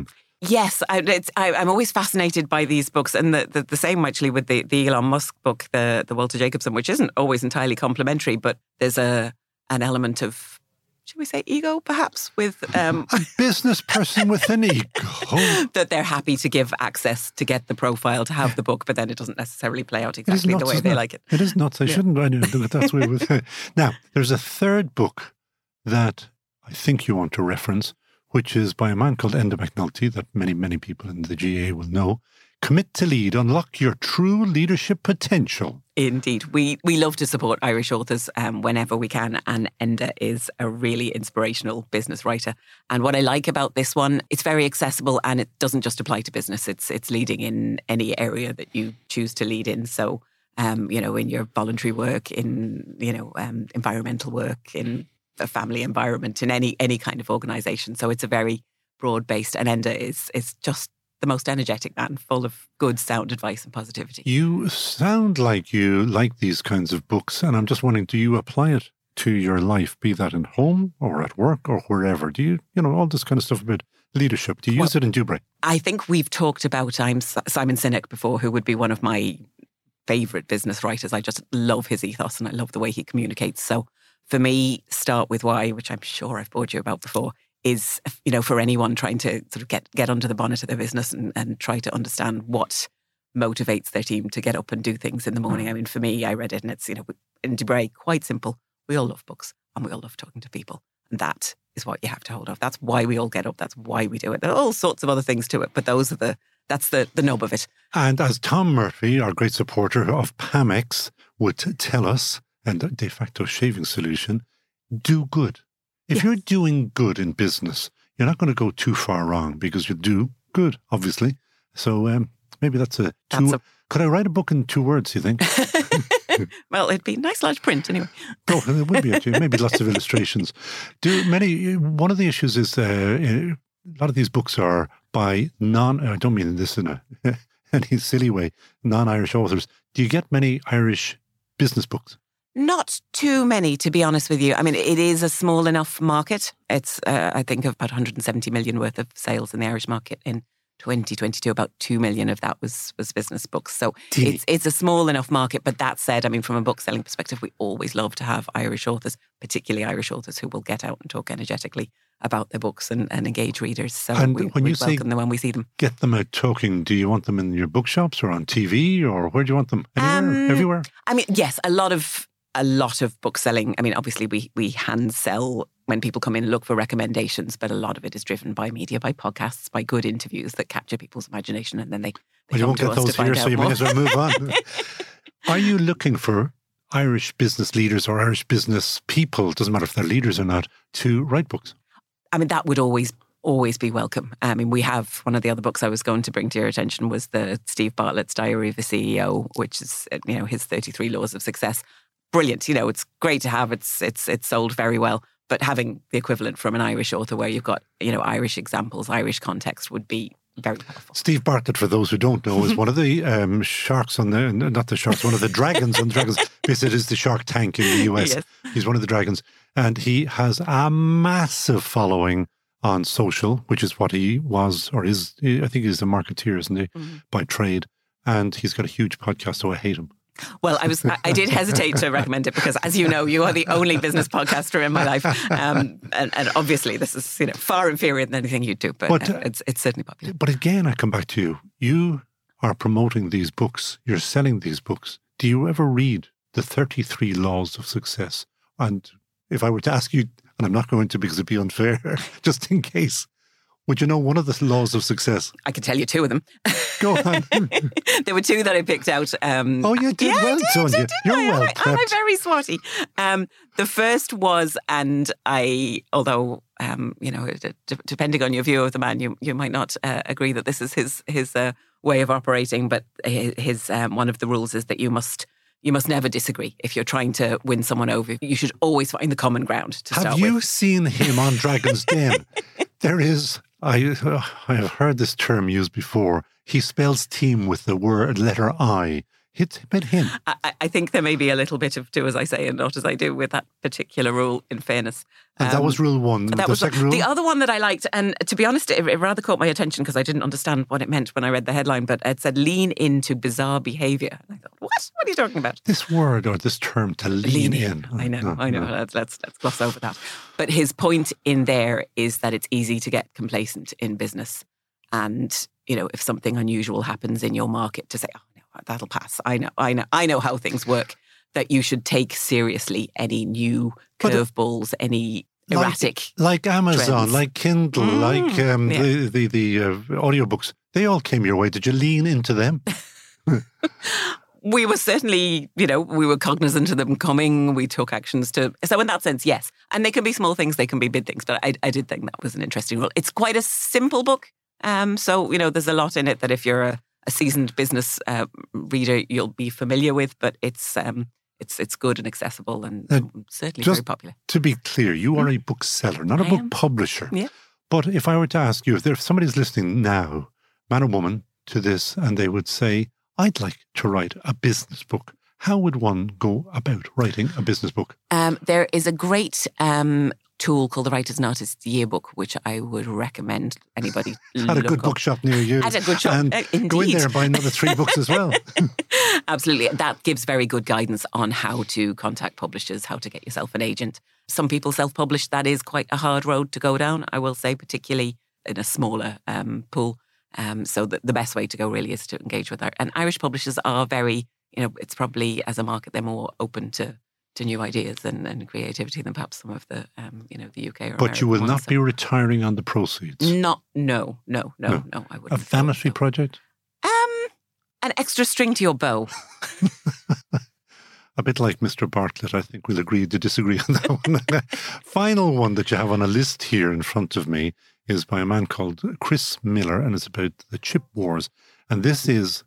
Yes, I, it's, I, I'm always fascinated by these books, and the, the, the same actually with the, the Elon Musk book, the the Walter Jacobson, which isn't always entirely complimentary, but there's a an element of, should we say, ego, perhaps, with um, a business person with an ego that they're happy to give access to get the profile to have the book, but then it doesn't necessarily play out exactly nuts, the way they it? like it. It is nuts. I yeah. shouldn't. I know that's the way with. Now, there's a third book that I think you want to reference, which is by a man called Enda McNulty that many, many people in the G A will know. Commit to Lead, Unlock Your True Leadership Potential. Indeed. We we love to support Irish authors um, whenever we can, and Enda is a really inspirational business writer. And what I like about this one, it's very accessible, and it doesn't just apply to business. It's it's leading in any area that you choose to lead in. So, um, you know, in your voluntary work, in, you know, um, environmental work, in a family environment, in any any kind of organisation. So it's a very broad-based, and Enda is is just the most energetic man, full of good, sound advice and positivity. You sound like you like these kinds of books, and I'm just wondering, do you apply it to your life, be that in home or at work or wherever? Do you, you know, all this kind of stuff about leadership, do you well, use it in Dewberry? I think we've talked about I'm Simon Sinek before, who would be one of my favourite business writers. I just love his ethos and I love the way he communicates. So for me, Start With Why, which I'm sure I've bored you about before, is, you know, for anyone trying to sort of get, get under the bonnet of their business and, and try to understand what motivates their team to get up and do things in the morning. I mean, for me, I read it and it's, you know, in Dewberry, quite simple. We all love books and we all love talking to people. And that is what you have to hold of. That's why we all get up. That's why we do it. There are all sorts of other things to it, but those are the, that's the, the nub of it. And as Tom Murphy, our great supporter of Pamex, would tell us, and de facto shaving solution, do good. If yes. you're doing good in business, you're not going to go too far wrong because you do good, obviously. So um, maybe that's a two. That's a... Could I write a book in two words, you think? Well, it'd be nice large print anyway. Oh, it would be actually. Maybe lots of illustrations. Do many? One of the issues is uh, a lot of these books are by non. I don't mean this in a any silly way. Non-Irish authors. Do you get many Irish business books? Not too many, to be honest with you. I mean, it is a small enough market. It's, uh, I think, of about one hundred seventy million worth of sales in the Irish market in twenty twenty-two. About two million of that was was business books. So Gee. it's it's a small enough market. But that said, I mean, from a book selling perspective, we always love to have Irish authors, particularly Irish authors who will get out and talk energetically about their books and, and engage readers. So and we, when we you welcome say them when we see them. Get them out talking, do you want them in your bookshops or on T V or where do you want them? Anywhere? Um, Everywhere? I mean, yes, a lot of... A lot of book selling. I mean, obviously, we we hand sell when people come in and look for recommendations, but a lot of it is driven by media, by podcasts, by good interviews that capture people's imagination, and then they, they well, come you won't to get us those to here, find so out you more. may as well move on. Are you looking for Irish business leaders or Irish business people, doesn't matter if they're leaders or not, to write books? I mean, that would always always be welcome. I mean, we have one of the other books I was going to bring to your attention was the Steve Bartlett's Diary of a C E O, which is, you know, his thirty-three Laws of Success. Brilliant. You know, it's great to have. It's it's it's sold very well. But having the equivalent from an Irish author where you've got, you know, Irish examples, Irish context would be very powerful. Steve Bartlett, for those who don't know, is one of the um, sharks on the, not the sharks, one of the dragons on the dragons. Because it is the Shark Tank in the U S. Yes. He's one of the dragons. And he has a massive following on social, which is what he was, or is, I think he's a marketeer, isn't he, mm-hmm. by trade. And he's got a huge podcast, so I hate him. Well, I was I did hesitate to recommend it because, as you know, you are the only business podcaster in my life, um, and, and obviously this is, you know, far inferior than anything you do, but, but uh, it's it's certainly popular. But again, I come back to you. You are promoting these books. You're selling these books. Do you ever read the thirty-three Laws of Success? And if I were to ask you, and I'm not going to because it'd be unfair, just in case, would you know one of the laws of success? I can tell you two of them. Go on. There were two that I picked out. Um, oh, you did yeah, well, Sonia. You're I, well I, prepped. I'm very swotty. Um, the first was, and I, although, um, you know, d- d- depending on your view of the man, you you might not uh, agree that this is his his uh, way of operating, but his um, one of the rules is that you must You must never disagree. If you're trying to win someone over, you should always find the common ground to start with. with. Have you seen him on Dragon's Den? There is, I, I have heard this term used before. He spells team with the word letter I. hit hit him. I, I think there may be a little bit of do as I say and not as I do with that particular rule, in fairness. And um, that was rule one. That the was second rule? The other one that I liked, and to be honest, it, it rather caught my attention because I didn't understand what it meant when I read the headline, but it said lean into bizarre behaviour. And I thought, what? What are you talking about? This word or this term, to lean, lean in. in. I know, no, I know. No. Let's, let's, let's gloss over that. But his point in there is that it's easy to get complacent in business. And, you know, if something unusual happens in your market, to say, oh, no, that'll pass. I know, I know, I know how things work. That you should take seriously any new curveballs, any erratic, like, like Amazon, trends. like Kindle, mm, like um, yeah. the the, the uh, audiobooks. They all came your way. Did you lean into them? We were certainly, you know, we were cognizant of them coming. We took actions to. So in that sense, yes. And they can be small things, they can be big things. But I, I did think that was an interesting rule. It's quite a simple book. Um, so, you know, there's a lot in it that if you're a, a seasoned business uh, reader, you'll be familiar with. But it's um, it's it's good and accessible and uh, certainly very popular. To be clear, you are a bookseller, not a I book am. publisher. Yeah. But if I were to ask you, if there if somebody's listening now, man or woman, to this, and they would say, I'd like to write a business book, how would one go about writing a business book? Um, there is a great um, tool called the Writer's and Artist's Yearbook, which I would recommend anybody At a good up. bookshop near you. At a good shop, and uh, indeed. Go in there and buy another three books as well. Absolutely. That gives very good guidance on how to contact publishers, how to get yourself an agent. Some people self-publish. That is quite a hard road to go down, I will say, particularly in a smaller um, pool. Um, so the, the best way to go really is to engage with our... And Irish publishers are very, you know, it's probably as a market, they're more open to, to new ideas and, and creativity than perhaps some of the, um, you know, the U K or But American you will ones, not so. be retiring on the proceeds? Not, no, no, no, no, no I wouldn't. A vanity no. project? Um, an extra string to your bow. A bit like Mister Bartlett, I think we'll agree to disagree on that one. Final one that you have on a list here in front of me is by a man called Chris Miller, and it's about the chip wars. And this is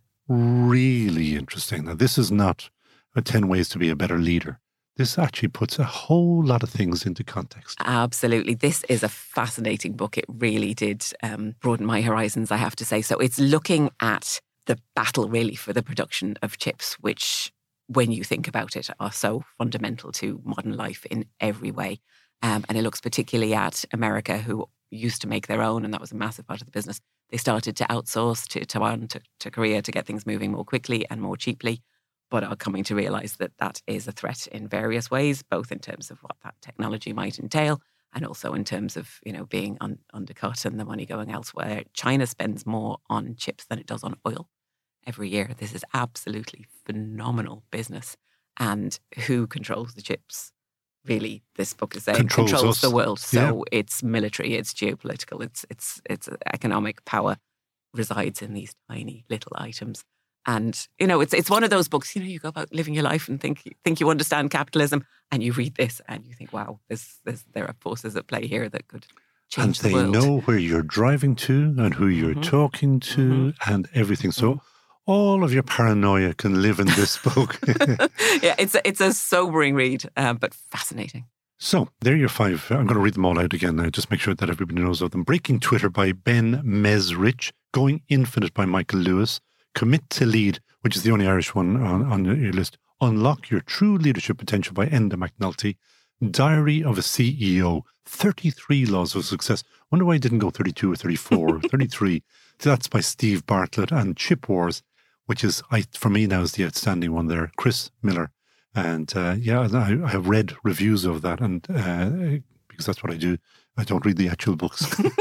really interesting. Now, this is not a ten ways to be a better leader. This actually puts a whole lot of things into context. Absolutely. This is a fascinating book. It really did um, broaden my horizons, I have to say. So it's looking at the battle, really, for the production of chips, which, when you think about it, are so fundamental to modern life in every way. Um, and it looks particularly at America, who used to make their own, and that was a massive part of the business. They started to outsource to Taiwan, to, to Korea, to get things moving more quickly and more cheaply, but are coming to realise that that is a threat in various ways, both in terms of what that technology might entail and also in terms of, you know, being un- undercut and the money going elsewhere. China spends more on chips than it does on oil every year. This is absolutely phenomenal business. And who controls the chips? Really, this book is saying Controls controls us. the world. So Yeah. it's military, it's geopolitical, it's it's it's economic power resides in these tiny little items. And, you know, it's it's one of those books, you know, you go about living your life and think think you understand capitalism, and you read this and you think, wow, there's, there's, there are forces at play here that could And change they the world. know where you're driving to and who you're Mhm. talking to Mhm. and everything. So all of your paranoia can live in this book. Yeah, it's a, it's a sobering read, uh, but fascinating. So there are your five. I'm going to read them all out again now, just make sure that everybody knows of them. Breaking Twitter by Ben Mesrich. Going Infinite by Michael Lewis. Commit to Lead, which is the only Irish one on, on your list. Unlock Your True Leadership Potential by Enda McNulty. Diary of a C E O. thirty-three Laws of Success. Wonder why I didn't go thirty-two or thirty-four. thirty-three. So that's by Steve Bartlett. And Chip Wars, which is, I for me now, is the outstanding one there. Chris Miller. And uh, yeah, I, I have read reviews of that, and uh, because that's what I do. I don't read the actual books.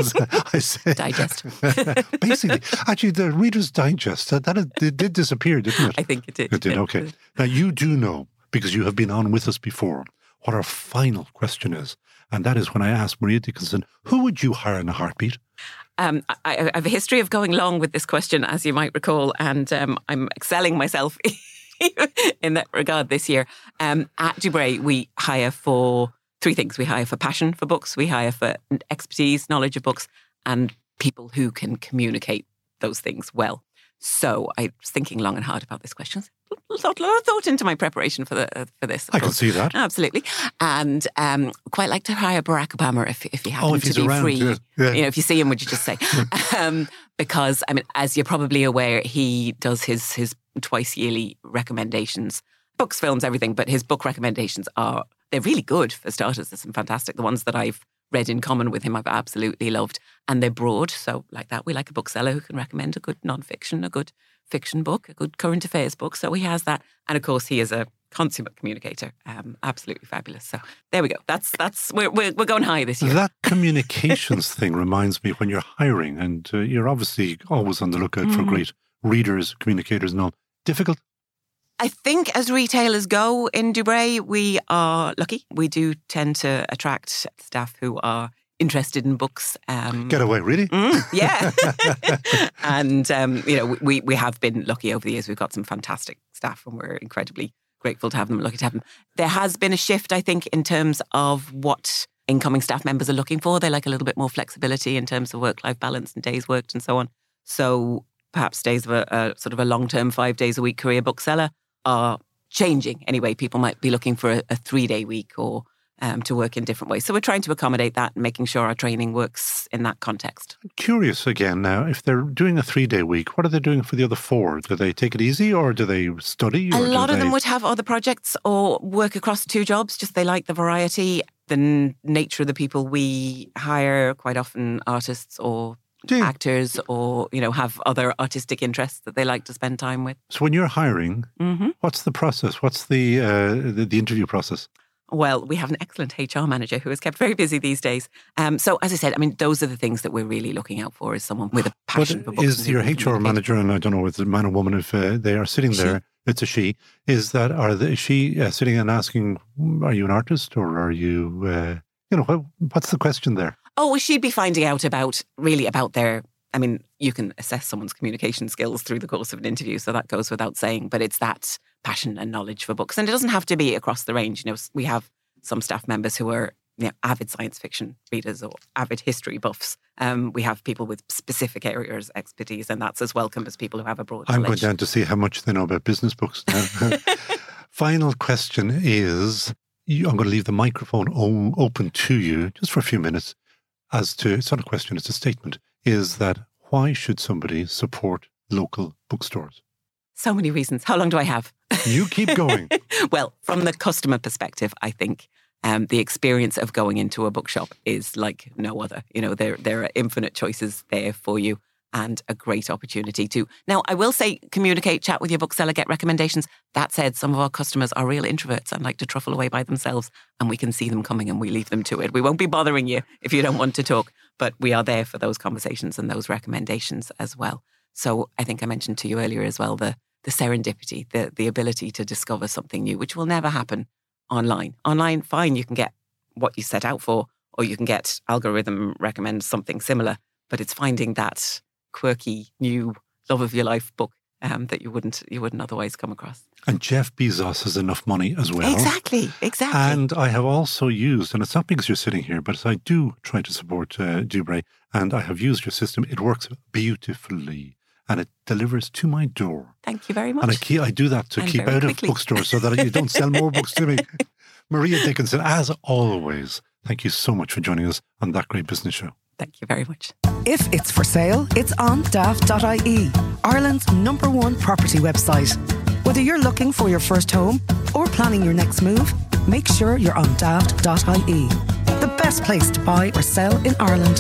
I say, Digest. Basically, actually, the Reader's Digest, that, that it did disappear, didn't it? I think it did. It did, yeah. okay. Now, you do know, because you have been on with us before, what our final question is. And that is when I asked Maria Dickinson, who would you hire in a heartbeat? Um, I, I have a history of going long with this question, as you might recall, and um, I'm excelling myself in that regard this year. Um, at Dubray, we hire for three things. We hire for passion for books, we hire for expertise, knowledge of books, and people who can communicate those things well. So I was thinking long and hard about this question. A lot, lot of thought into my preparation for the uh, for this. I can course. see that. Absolutely, and um, quite like to hire Barack Obama if if he happens Oh, if to he's be around, free. yeah, yeah. You know, if you see him, would you just say? um, because I mean, as you're probably aware, he does his his twice yearly recommendations. Books, films, everything, but his book recommendations are, they're really good for starters. There's some fantastic. The ones that I've read in common with him, I've absolutely loved. And they're broad. So like that, we like a bookseller who can recommend a good non-fiction, a good fiction book, a good current affairs book. So he has that. And of course, he is a consummate communicator. Um, absolutely fabulous. So there we go. That's, that's we're, we're, we're going high this year. That communications thing reminds me when you're hiring, and uh, you're obviously always on the lookout mm-hmm. for great readers, communicators and all. Difficult? I think as retailers go in Dubray, we are lucky. We do tend to attract staff who are interested in books. Um, Get away, really? Mm, yeah. and, um, you know, we, we have been lucky over the years. We've got some fantastic staff and we're incredibly grateful to have them, lucky to have them. There has been a shift, I think, in terms of what incoming staff members are looking for. They like a little bit more flexibility in terms of work-life balance and days worked and so on. So perhaps days of a, a sort of a long-term, five days a week career bookseller are changing. Anyway, people might be looking for a, a three-day week or um, to work in different ways. So we're trying to accommodate that and making sure our training works in that context. I'm curious again now, if they're doing a three-day week, what are they doing for the other four? Do they take it easy or do they study? A or lot of they... them would have other projects or work across two jobs, just they like the variety, the n- nature of the people we hire, quite often artists or actors or, you know, have other artistic interests that they like to spend time with. So when you're hiring, mm-hmm. what's the process? What's the, uh, the the interview process? Well, we have an excellent H R manager who is kept very busy these days. Um, so as I said, I mean, those are the things that we're really looking out for, is someone with a passion but for books. Is your H R manager, and I don't know whether it's a man or woman, if uh, they are sitting there, she? It's a she, is that, are they, is she uh, sitting and asking, are you an artist or are you, uh, you know, what, what's the question there? Oh, well, she'd be finding out about, really about their, I mean, you can assess someone's communication skills through the course of an interview, so that goes without saying, but it's that passion and knowledge for books. And it doesn't have to be across the range. You know, we have some staff members who are, you know, avid science fiction readers or avid history buffs. Um, we have people with specific areas of expertise, and that's as welcome as people who have a broad I'm knowledge. going down to see how much they know about business books now. Final question is, you, I'm going to leave the microphone o- open to you just for a few minutes. As to, it's not a question, it's a statement, is that why should somebody support local bookstores? So many reasons. How long do I have? You keep going. Well, from the customer perspective, I think um, the experience of going into a bookshop is like no other. You know, there there are infinite choices there for you and a great opportunity to. Now, I will say, communicate, chat with your bookseller, get recommendations. That said, some of our customers are real introverts and like to truffle away by themselves, and we can see them coming and we leave them to it. We won't be bothering you if you don't want to talk, but we are there for those conversations and those recommendations as well. So I think I mentioned to you earlier as well, the the serendipity, the the ability to discover something new, which will never happen online. Online, fine, you can get what you set out for, or you can get algorithm recommend something similar, but it's finding that quirky new love of your life book um, that you wouldn't you wouldn't otherwise come across. And Jeff Bezos has enough money as well. Exactly, exactly. And I have also used, and it's not because you're sitting here, but I do try to support uh, Dubray, and I have used your system. It works beautifully, and it delivers to my door. Thank you very much. And I, keep, I do that to and keep out quickly. of bookstores so that you don't sell more books to me. Maria Dickinson, as always, thank you so much for joining us on That Great Business Show. Thank you very much. If it's for sale, it's on daft dot I E, Ireland's number one property website. Whether you're looking for your first home or planning your next move, make sure you're on daft dot I E. The best place to buy or sell in Ireland.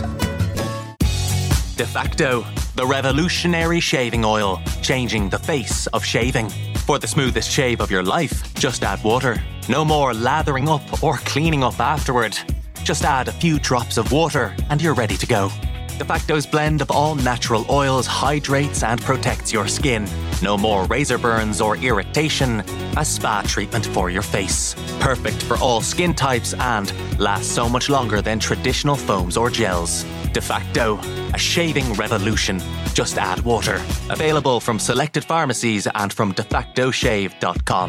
DeFacto, the revolutionary shaving oil, changing the face of shaving. For the smoothest shave of your life, just add water. No more lathering up or cleaning up afterward. Just add a few drops of water and you're ready to go. DeFacto's blend of all natural oils hydrates and protects your skin. No more razor burns or irritation. A spa treatment for your face. Perfect for all skin types and lasts so much longer than traditional foams or gels. DeFacto, a shaving revolution. Just add water. Available from selected pharmacies and from defacto shave dot com.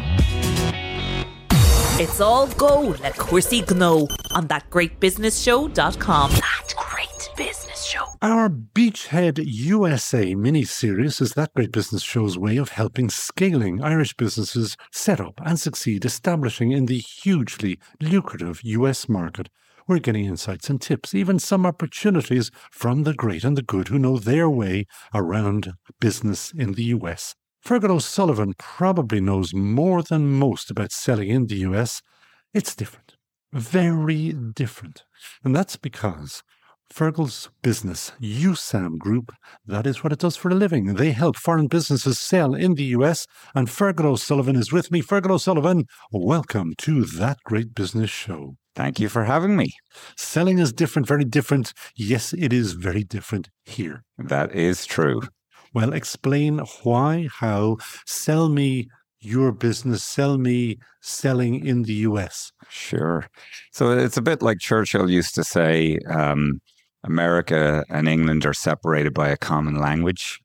It's all go, let Cursey know on that great business show dot com. That Great Business Show. Our Beachhead U S A mini-series is That Great Business Show's way of helping scaling Irish businesses set up and succeed establishing in the hugely lucrative U S market. We're getting insights and tips, even some opportunities from the great and the good who know their way around business in the U S. Fergal O'Sullivan probably knows more than most about selling in the U S. It's different. Very different. And that's because Fergal's business, U S A M Group, that is what it does for a living. They help foreign businesses sell in the U S, and Fergal O'Sullivan is with me. Fergal O'Sullivan, welcome to That Great Business Show. Thank you for having me. Selling is different, very different. Yes, it is very different here. That is true. Well, explain why, how, sell me your business, sell me selling in the U S. Sure. So it's a bit like Churchill used to say, um, America and England are separated by a common language.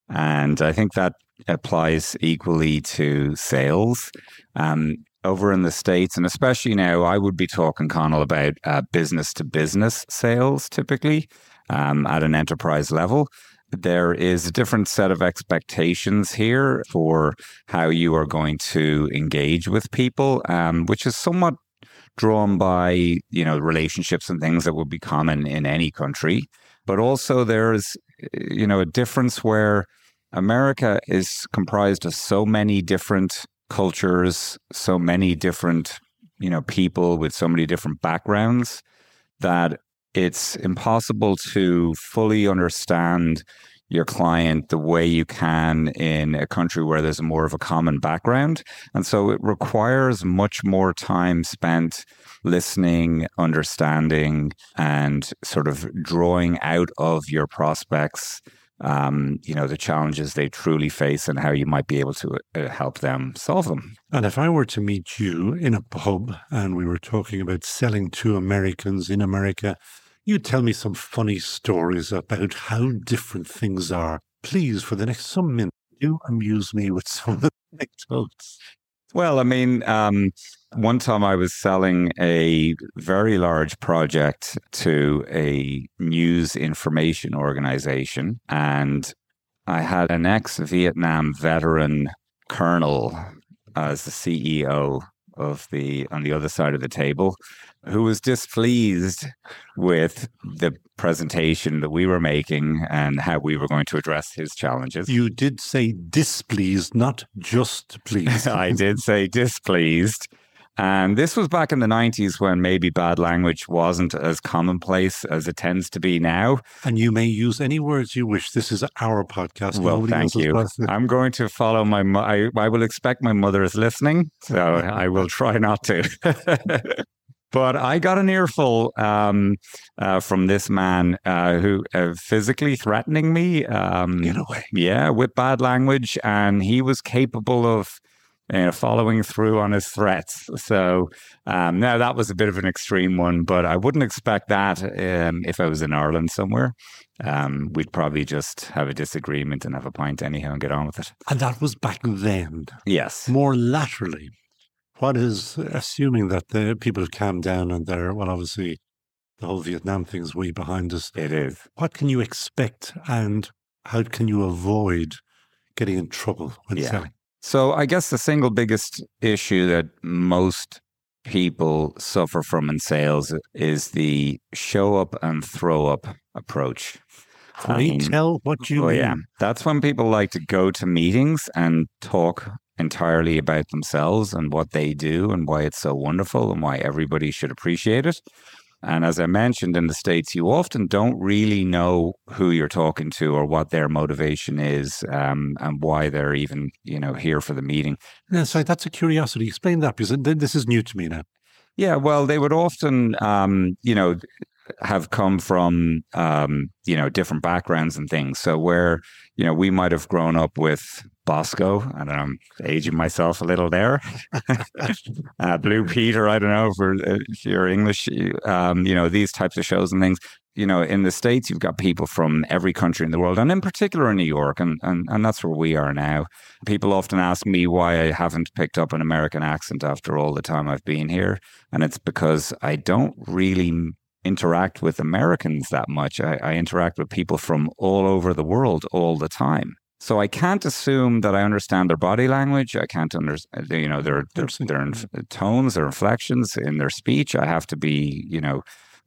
And I think that applies equally to sales. Um, over in the States, and especially now, I would be talking, Connell, about uh, business-to-business sales typically um, at an enterprise level. There is a different set of expectations here for how you are going to engage with people, um, which is somewhat drawn by, you know, relationships and things that would be common in any country. But also there's, you know, a difference where America is comprised of so many different cultures, so many different, you know, people with so many different backgrounds that it's impossible to fully understand your client the way you can in a country where there's more of a common background. And so it requires much more time spent listening, understanding, and sort of drawing out of your prospects, um, you know, the challenges they truly face and how you might be able to uh, help them solve them. And if I were to meet you in a pub and we were talking about selling to Americans in America, you tell me some funny stories about how different things are. Please, for the next some minute, do amuse me with some of the anecdotes. Well, I mean, um, one time I was selling a very large project to a news information organization, and I had an ex-Vietnam veteran colonel as the C E O of the on the other side of the table, who was displeased with the presentation that we were making and how we were going to address his challenges. You did say displeased, not just pleased. I did say displeased. And this was back in the nineties when maybe bad language wasn't as commonplace as it tends to be now. And you may use any words you wish. This is our podcast. Well, Nobody thank you. I'm going to follow my, mo- I, I will expect my mother is listening, so I will try not to. But I got an earful um, uh, from this man uh, who uh, physically threatening me. Um, In a way. Yeah, with bad language. And he was capable of you know, following through on his threats. So um, now that was a bit of an extreme one, but I wouldn't expect that um, if I was in Ireland somewhere. Um, we'd probably just have a disagreement and have a pint anyhow and get on with it. And that was back then. Yes. More laterally. What is, assuming that the people have calmed down and they're, well, obviously, the whole Vietnam thing is way behind us. It is. What can you expect and how can you avoid getting in trouble when Yeah. selling? So I guess the single biggest issue that most people suffer from in sales is the show up and throw up approach. Can you tell what you Oh, mean? yeah. That's when people like to go to meetings and talk entirely about themselves and what they do and why it's so wonderful and why everybody should appreciate it. And as I mentioned, in the States, you often don't really know who you're talking to or what their motivation is um, and why they're even, you know, here for the meeting. No, sorry, that's a curiosity. Explain that, because th- this is new to me now. Yeah, well, they would often, um, you know, have come from, um, you know, different backgrounds and things. So where, you know, we might have grown up with Bosco, and I'm aging myself a little there. uh, Blue Peter, I don't know for uh, if you're English, um, you know, these types of shows and things. You know, in the States, you've got people from every country in the world, and in particular in New York, and, and, and that's where we are now. People often ask me why I haven't picked up an American accent after all the time I've been here. And it's because I don't really interact with Americans that much. I, I interact with people from all over the world all the time. So I can't assume that I understand their body language. I can't understand, you know, their, their, their inf- tones, their inflections in their speech. I have to be, you know,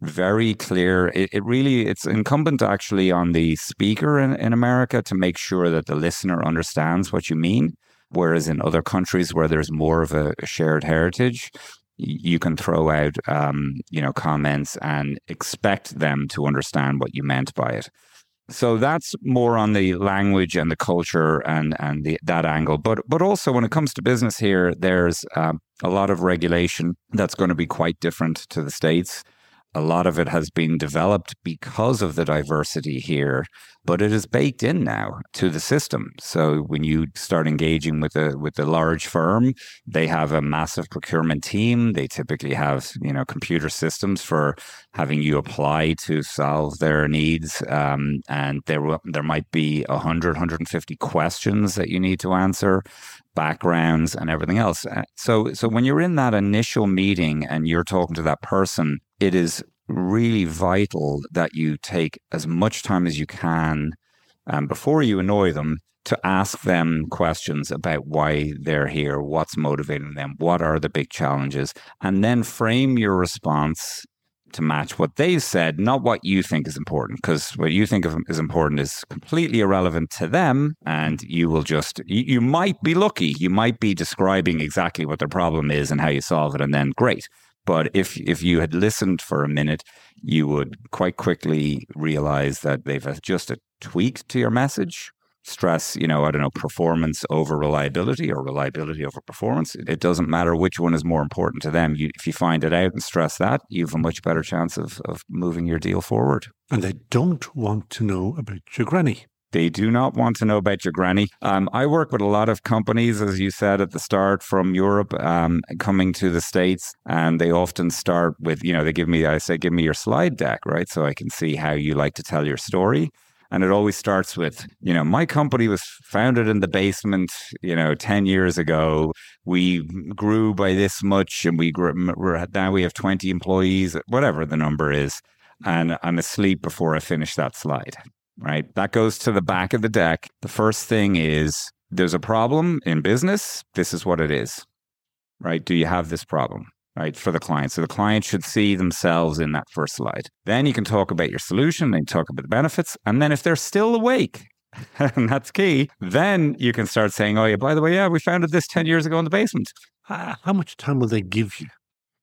very clear. It, it really, it's incumbent actually on the speaker in, in America to make sure that the listener understands what you mean. Whereas in other countries where there's more of a, a shared heritage, you can throw out, um, you know, comments and expect them to understand what you meant by it. So that's more on the language and the culture and and the, that angle. But but also when it comes to business here, there's um, a lot of regulation that's going to be quite different to the States. A lot of it has been developed because of the diversity here, but it is baked in now to the system. So when you start engaging with a with a large firm, they have a massive procurement team. They typically have, you know, computer systems for having you apply to solve their needs. Um, and there there might be one hundred, one hundred fifty questions that you need to answer, backgrounds and everything else. So so when you're in that initial meeting and you're talking to that person, it is really vital that you take as much time as you can um, before you annoy them to ask them questions about why they're here, what's motivating them, what are the big challenges, and then frame your response to match what they've said, not what you think is important, because what you think of is important is completely irrelevant to them, and you will just, you, you might be lucky, you might be describing exactly what their problem is and how you solve it, and then great. But if if you had listened for a minute, you would quite quickly realize that they've adjusted, tweaked to your message. Stress, you know, I don't know, performance over reliability or reliability over performance. It doesn't matter which one is more important to them. You, if you find it out and stress that, you have a much better chance of, of moving your deal forward. And they don't want to know about your granny. They do not want to know about your granny. Um, I work with a lot of companies, as you said at the start, from Europe um, coming to the States. And they often start with, you know, they give me, I say, give me your slide deck, right? So I can see how you like to tell your story. And it always starts with, you know, my company was founded in the basement, you know, ten years ago. We grew by this much and we grew, we're, now we have twenty employees, whatever the number is. And I'm asleep before I finish that slide. Right? That goes to the back of the deck. The first thing is there's a problem in business. This is what it is. Right? Do you have this problem? Right? For the client. So the client should see themselves in that first slide. Then you can talk about your solution, then you talk about the benefits. And then if they're still awake, and that's key, then you can start saying, oh yeah, by the way, yeah, we founded this ten years ago in the basement. Uh, how much time will they give you?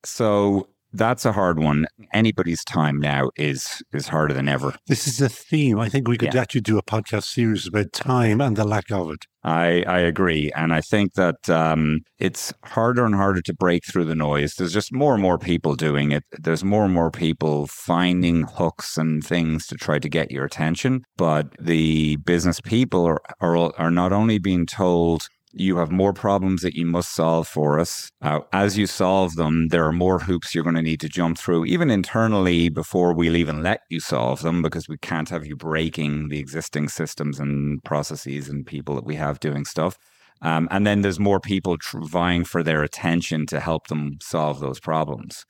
So that's a hard one. Anybody's time now is is harder than ever. This is a theme. I think we could yeah. actually do a podcast series about time and the lack of it. I, I agree. And I think that um, it's harder and harder to break through the noise. There's just more and more people doing it. There's more and more people finding hooks and things to try to get your attention. But the business people are are, are not only being told, you have more problems that you must solve for us. Uh, as you solve them, there are more hoops you're going to need to jump through, even internally, before we'll even let you solve them, because we can't have you breaking the existing systems and processes and people that we have doing stuff. Um, and then there's more people tr- vying for their attention to help them solve those problems.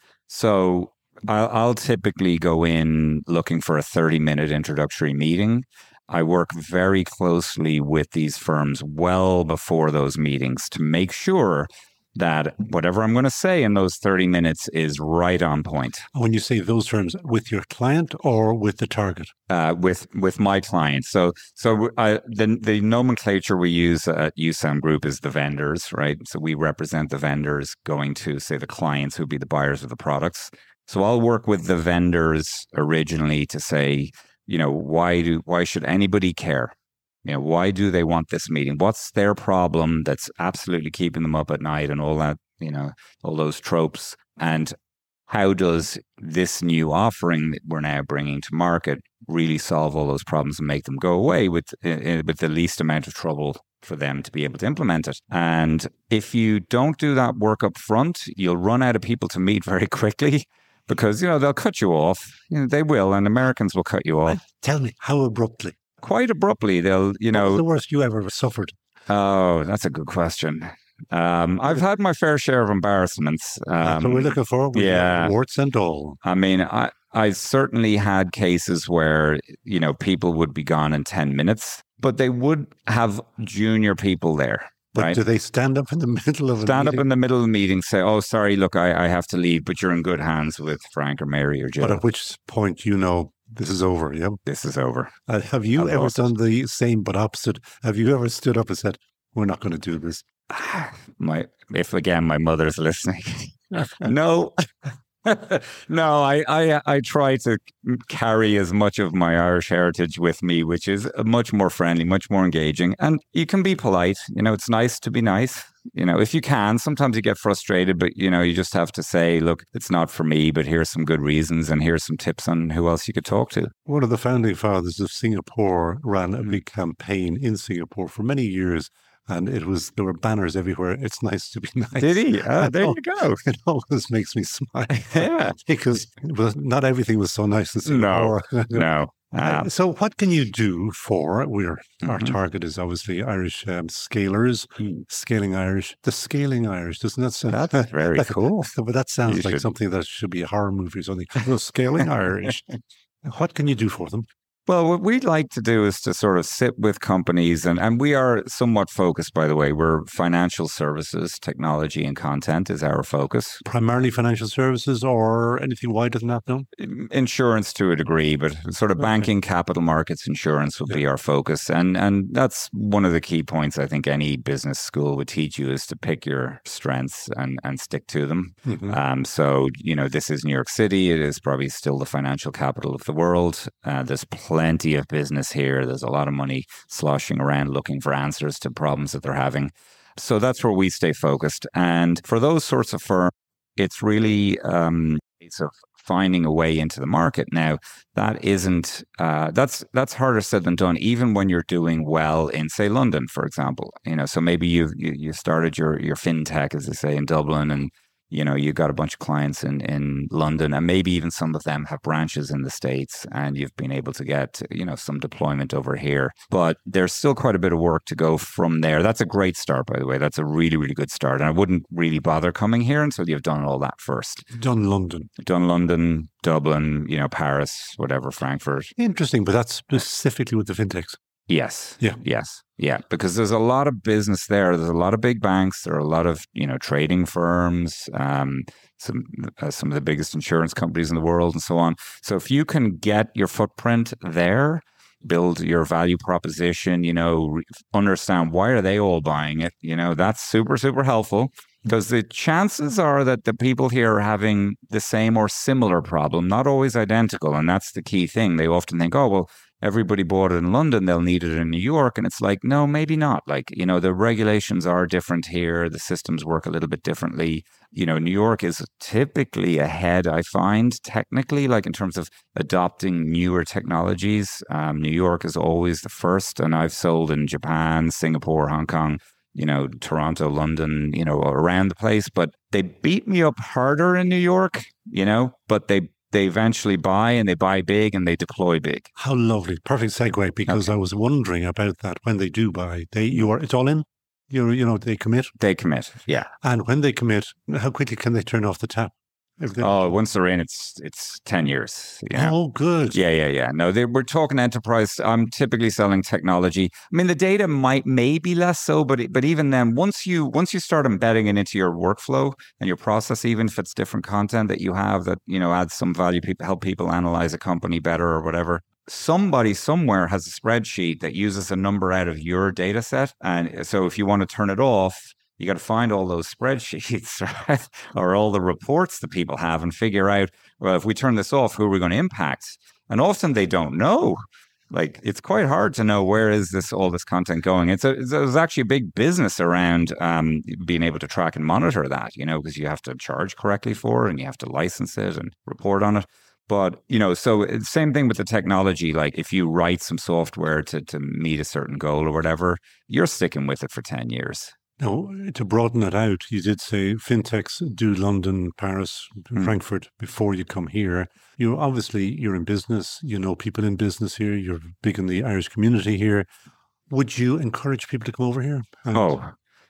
So I'll, I'll typically go in looking for a thirty-minute introductory meeting. I work very closely with these firms well before those meetings to make sure that whatever I'm going to say in those thirty minutes is right on point. When you say those firms, with your client or with the target? Uh, with with my client. So so uh, the the nomenclature we use at U S A M Group is the vendors, right? So we represent the vendors going to, say, the clients who'd be the buyers of the products. So I'll work with the vendors originally to say, you know, why do why should anybody care? You know, why do they want this meeting? What's their problem that's absolutely keeping them up at night and all that, you know, all those tropes? And how does this new offering that we're now bringing to market really solve all those problems and make them go away with uh, with the least amount of trouble for them to be able to implement it? And if you don't do that work up front, you'll run out of people to meet very quickly. Because, you know, they'll cut you off. You know, they will, and Americans will cut you off. Tell me, how abruptly? Quite abruptly. They'll, you know. What was the worst you ever suffered? Oh, that's a good question. Um, I've had my fair share of embarrassments. Um, that's what we're looking for. We yeah. Warts and all. I mean, I, I certainly had cases where, you know, people would be gone in ten minutes, but they would have junior people there. But right? do they stand up in the middle of a Stand meeting? up in the middle of the meeting, say, oh, sorry, look, I, I have to leave, but you're in good hands with Frank or Mary or Joe. But at which point you know this is over, yeah? This is over. Uh, have you I've ever lost done the same but opposite? Have you ever stood up and said, we're not going to do this? My, if again, my mother's listening. No. No, I, I I try to carry as much of my Irish heritage with me, which is much more friendly, much more engaging. And you can be polite. You know, it's nice to be nice. You know, if you can, sometimes you get frustrated, but, you know, you just have to say, look, it's not for me, but here's some good reasons and here's some tips on who else you could talk to. One of the founding fathers of Singapore ran a big campaign in Singapore for many years. And it was, there were banners everywhere. It's nice to be nice. Did he? Ah, there you go. It always makes me smile. Yeah. Because it was, not everything was so nice in Singapore. No, no. Uh, Um, so what can you do for, we're, our Mhm. target is obviously Irish um, scalers, Hmm. scaling Irish, the scaling Irish, doesn't that sound? That's very that- cool. But that sounds You like should- something that should be a horror movie or something. No, scaling Irish. What can you do for them? Well, what we'd like to do is to sort of sit with companies, and, and we are somewhat focused, by the way. We're financial services, technology, and content is our focus. Primarily financial services or anything wider than that, no? Insurance to a degree, but sort of Okay. banking, capital markets, insurance would be our focus. And and that's one of the key points I think any business school would teach you is to pick your strengths and, and stick to them. Mhm. Um, so, you know, this is New York City. It is probably still the financial capital of the world. Uh, there's plenty of business here. There's a lot of money sloshing around looking for answers to problems that they're having. So that's where we stay focused. And for those sorts of firms, it's really um, it's of finding a way into the market. Now, that isn't, uh, that's that's harder said than done, even when you're doing well in, say, London, for example. You know, so maybe you you, you started your, your fintech, as they say, in Dublin, and you know, you got a bunch of clients in, in London, and maybe even some of them have branches in the States, and you've been able to get, you know, some deployment over here. But there's still quite a bit of work to go from there. That's a great start, by the way. That's a really, really good start. And I wouldn't really bother coming here until you've done all that first. Done London. Done London, Dublin, you know, Paris, whatever, Frankfurt. Interesting, but that's specifically with the fintechs. Yes. Yeah. Yes. Yeah. Because there's a lot of business there. There's a lot of big banks. There are a lot of, you know, trading firms, um, some uh, some of the biggest insurance companies in the world and so on. So if you can get your footprint there, build your value proposition, you know, re- understand why are they all buying it, you know, that's super, super helpful. Because the chances are that the people here are having the same or similar problem, not always identical. And that's the key thing. They often think, oh, well, everybody bought it in London, they'll need it in New York. And it's like, no, maybe not. Like, you know, the regulations are different here. The systems work a little bit differently. You know, New York is typically ahead, I find, technically, like in terms of adopting newer technologies. Um, New York is always the first. And I've sold in Japan, Singapore, Hong Kong, you know, Toronto, London, you know, around the place. But they beat me up harder in New York, you know, but they they eventually buy and they buy big and they deploy big. How lovely. Perfect segue, because Okay. I was wondering about that when they do buy. They you are it's all in? You you know, they commit. They commit. Yeah. And when they commit, how quickly can they turn off the tap? If they- Oh, once they're in, it's it's ten years. You know? Oh, good. Yeah, yeah, yeah. No, they, we're talking enterprise. I'm typically selling technology. I mean, the data might maybe less so, but but even then, once you once you start embedding it into your workflow and your process, even if it's different content that you have that you know adds some value, people help people analyze a company better or whatever. Somebody somewhere has a spreadsheet that uses a number out of your data set, and so if you want to turn it off, you got to find all those spreadsheets, right? Or all the reports that people have and figure out, well, if we turn this off, who are we going to impact? And often they don't know. Like, it's quite hard to know where is this all this content going. It's a, it's a, there's actually a big business around um, being able to track and monitor that, you know, because you have to charge correctly for it and you have to license it and report on it. But, you know, so it's same thing with the technology. Like if you write some software to, to meet a certain goal or whatever, you're sticking with it for ten years. Now, to broaden it out, you did say fintechs do London, Paris, Mm. Frankfurt before you come here. You obviously you're in business. You know people in business here. You're big in the Irish community here. Would you encourage people to come over here? And- Oh,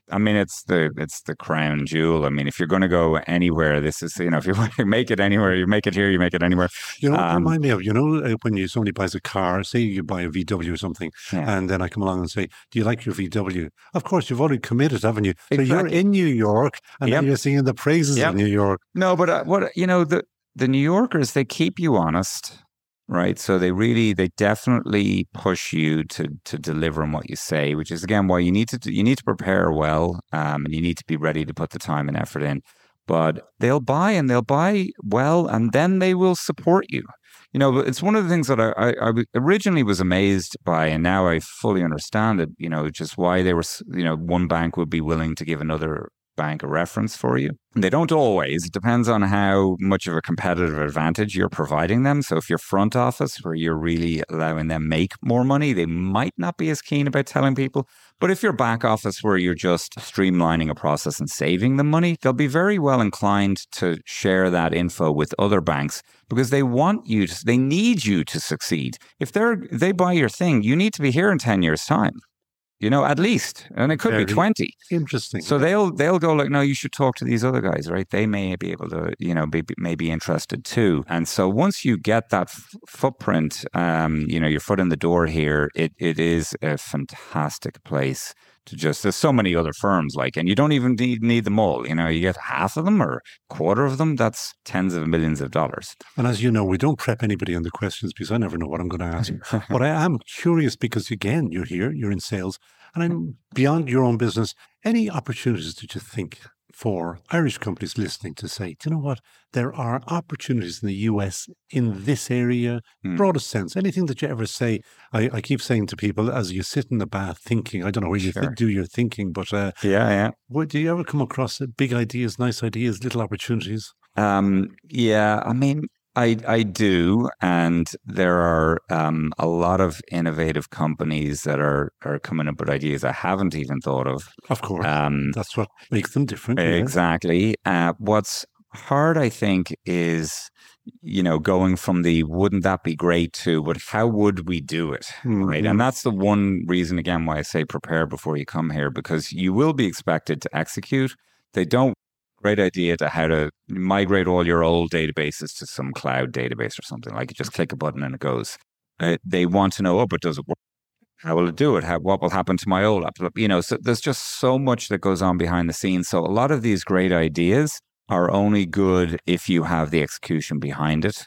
I mean, it's the it's the crown jewel. I mean, if you're going to go anywhere, this is, you know, if you want to make it anywhere, you make it here, you make it anywhere. You know, it Um, remind me of, you know, when you somebody buys a car, say you buy a V W or something, Yeah. and then I come along and say, do you like your V W? Of course, you've already committed, haven't you? So you're Exactly. in New York, and Yep. then you're singing the praises Yep. of New York. No, but uh, what you know, the the New Yorkers, they keep you honest, right? So they really, they definitely push you to to deliver on what you say, which is again why you need to do- you need to prepare well, um, and you need to be ready to put the time and effort in. But they'll buy and they'll buy well, and then they will support you. You know, but it's one of the things that I, I, I originally was amazed by, and now I fully understand it. You know, just why they were, s- you know, one bank would be willing to give another bank a reference for you. They don't always. It depends on how much of a competitive advantage you're providing them. So if you're front office, where you're really allowing them make more money, they might not be as keen about telling people. But if you're back office, where you're just streamlining a process and saving them money, they'll be very well inclined to share that info with other banks, because they want you to, they need you to succeed. If they're they buy your thing, you need to be here in ten years' time. You know, at least, and it could Very be twenty. Interesting. So they'll they'll go like, no, you should talk to these other guys, right? They may be able to, you know, be may be interested too. And so once you get that f- footprint, um, you know, your foot in the door here, it it is a fantastic place to just. There's so many other firms like, and you don't even need need them all. You know, you get half of them or quarter of them. That's tens of millions of dollars. And as you know, we don't prep anybody on the questions because I never know what I'm going to ask. But I am curious because, again, you're here, you're in sales, and I'm beyond your own business. Any opportunities that you think for Irish companies listening to say, do you know what? There are opportunities in the U S in this area, Hmm. broadest sense. Anything that you ever say, I, I keep saying to people as you sit in the bath thinking, I don't know where you Sure. th- do your thinking, but uh, Yeah, yeah. what, do you ever come across uh, big ideas, nice ideas, little opportunities? Um, yeah, I mean, I I do, and there are um, a lot of innovative companies that are are coming up with ideas I haven't even thought of. Of course. Um, That's what makes them different. yeah. exactly. Uh, what's hard, I think, is you know going from the wouldn't that be great to but how would we do it, right? Mhm. And that's the one reason again why I say prepare before you come here, because you will be expected to execute. They don't. Great idea to how to migrate all your old databases to some cloud database or something. Like you just click a button and it goes. Uh, they want to know, oh, but does it work? How will it do it? How, what will happen to my old app? You know, so there's just so much that goes on behind the scenes. So a lot of these great ideas are only good if you have the execution behind it.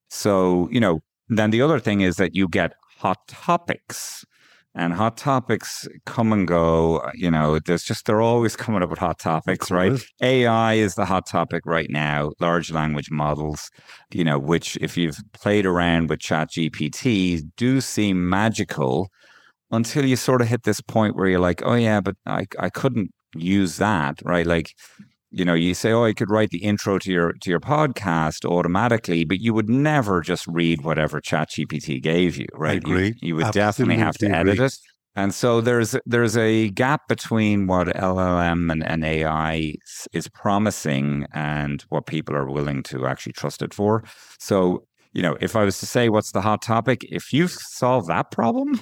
So, you know, then the other thing is that you get hot topics. And hot topics come and go. You know, there's just, they're always coming up with hot topics, right? course. A I is the hot topic right now, large language models, you know, which if you've played around with ChatGPT, do seem magical until you sort of hit this point where you're like, oh yeah, but I, I couldn't use that, right? Like, you know, you say, oh, I could write the intro to your to your podcast automatically, but you would never just read whatever ChatGPT gave you, right? You- agree. You, would definitely have to Absolutely edit agree. it. And so there's there's a gap between what L L M and, and A I s- is promising and what people are willing to actually trust it for. So, you know, if I was to say what's the hot topic, if you've solved that problem,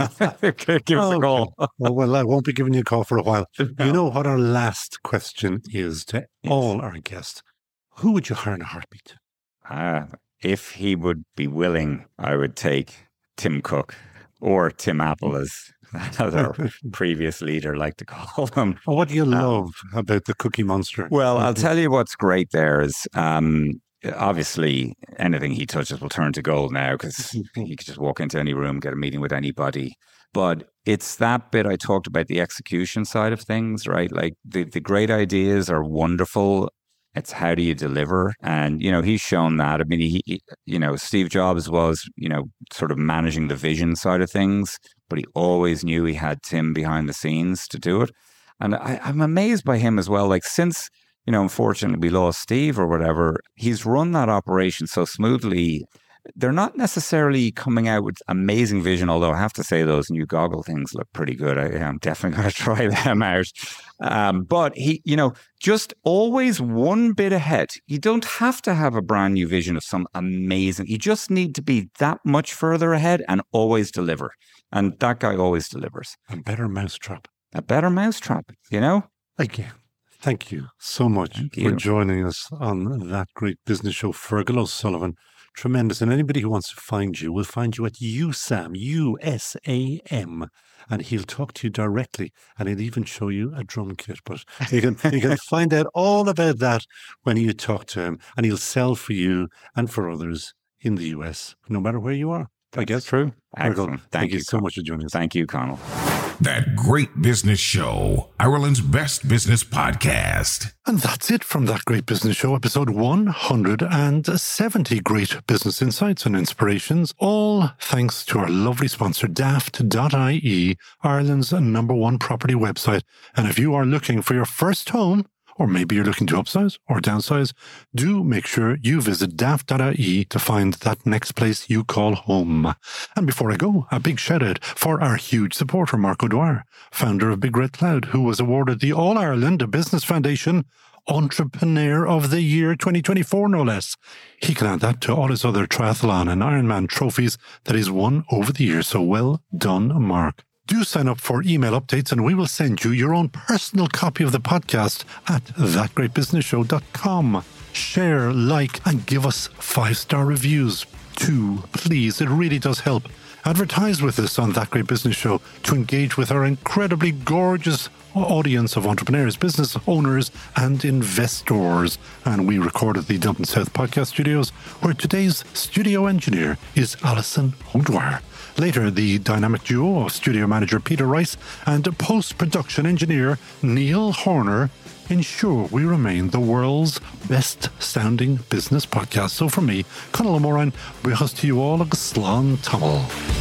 give us a call. well, well, I won't be giving you a call for a while. You know what our last question is to all our guests? Who would you hire in a heartbeat? Uh, if he would be willing, I would take Tim Cook or Tim Apple, as, as our previous leader liked to call him. Oh, what do you love about the Cookie Monster? Well, I'll tell you what's great there is um, obviously anything he touches will turn to gold now, because he could just walk into any room, get a meeting with anybody. But it's that bit I talked about, the execution side of things, right? Like the, the great ideas are wonderful. It's how do you deliver? And, you know, he's shown that. I mean, he, he, you know, Steve Jobs was, you know, sort of managing the vision side of things, but he always knew he had Tim behind the scenes to do it. And I, I'm amazed by him as well. Like since, you know, unfortunately we lost Steve or whatever, he's run that operation so smoothly. They're not necessarily coming out with amazing vision, although I have to say those new goggle things look pretty good. I, I'm definitely going to try them out. Um, but he, you know, just always one bit ahead. You don't have to have a brand new vision of some amazing. You just need to be that much further ahead and always deliver. And that guy always delivers. A better mousetrap. A better mousetrap, you know? Again, thank you so much Thank for you. joining us on That Great Business Show. Fergal O'Sullivan, tremendous. And anybody who wants to find you will find you at U S A M, U S A M. And he'll talk to you directly, and he'll even show you a drum kit. But you can you can find out all about that when you talk to him, and he'll sell for you and for others in the U S, no matter where you are. I guess true. Fergal, Excellent. Thank, thank you, you so Con- much for joining us. Thank you, Connell. That Great Business Show, Ireland's best business podcast. And that's it from That Great Business Show, episode one hundred seventy. Great business insights and inspirations, all thanks to our lovely sponsor, daft dot I E, Ireland's number one property website. And if you are looking for your first home, or maybe you're looking to upsize or downsize, do make sure you visit daft dot I E to find that next place you call home. And before I go, a big shout out for our huge supporter, Mark O'Dwyer, founder of Big Red Cloud, who was awarded the All Ireland Business Foundation Entrepreneur of the Year twenty twenty-four, no less. He can add that to all his other triathlon and Ironman trophies that he's won over the years. So well done, Mark. Do sign up for email updates and we will send you your own personal copy of the podcast at that great business show dot com. Share, like, and give us five-star reviews too, please. It really does help. Advertise with us on That Great Business Show to engage with our incredibly gorgeous audience of entrepreneurs, business owners, and investors. And we record at the Dublin South Podcast Studios, where today's studio engineer is Alison O'Dwyer. Later, the dynamic duo of studio manager Peter Rice and post-production engineer Neil Horner ensure we remain the world's best-sounding business podcast. So for me, Conal O'Moran, brachas to you all agus slán tamil.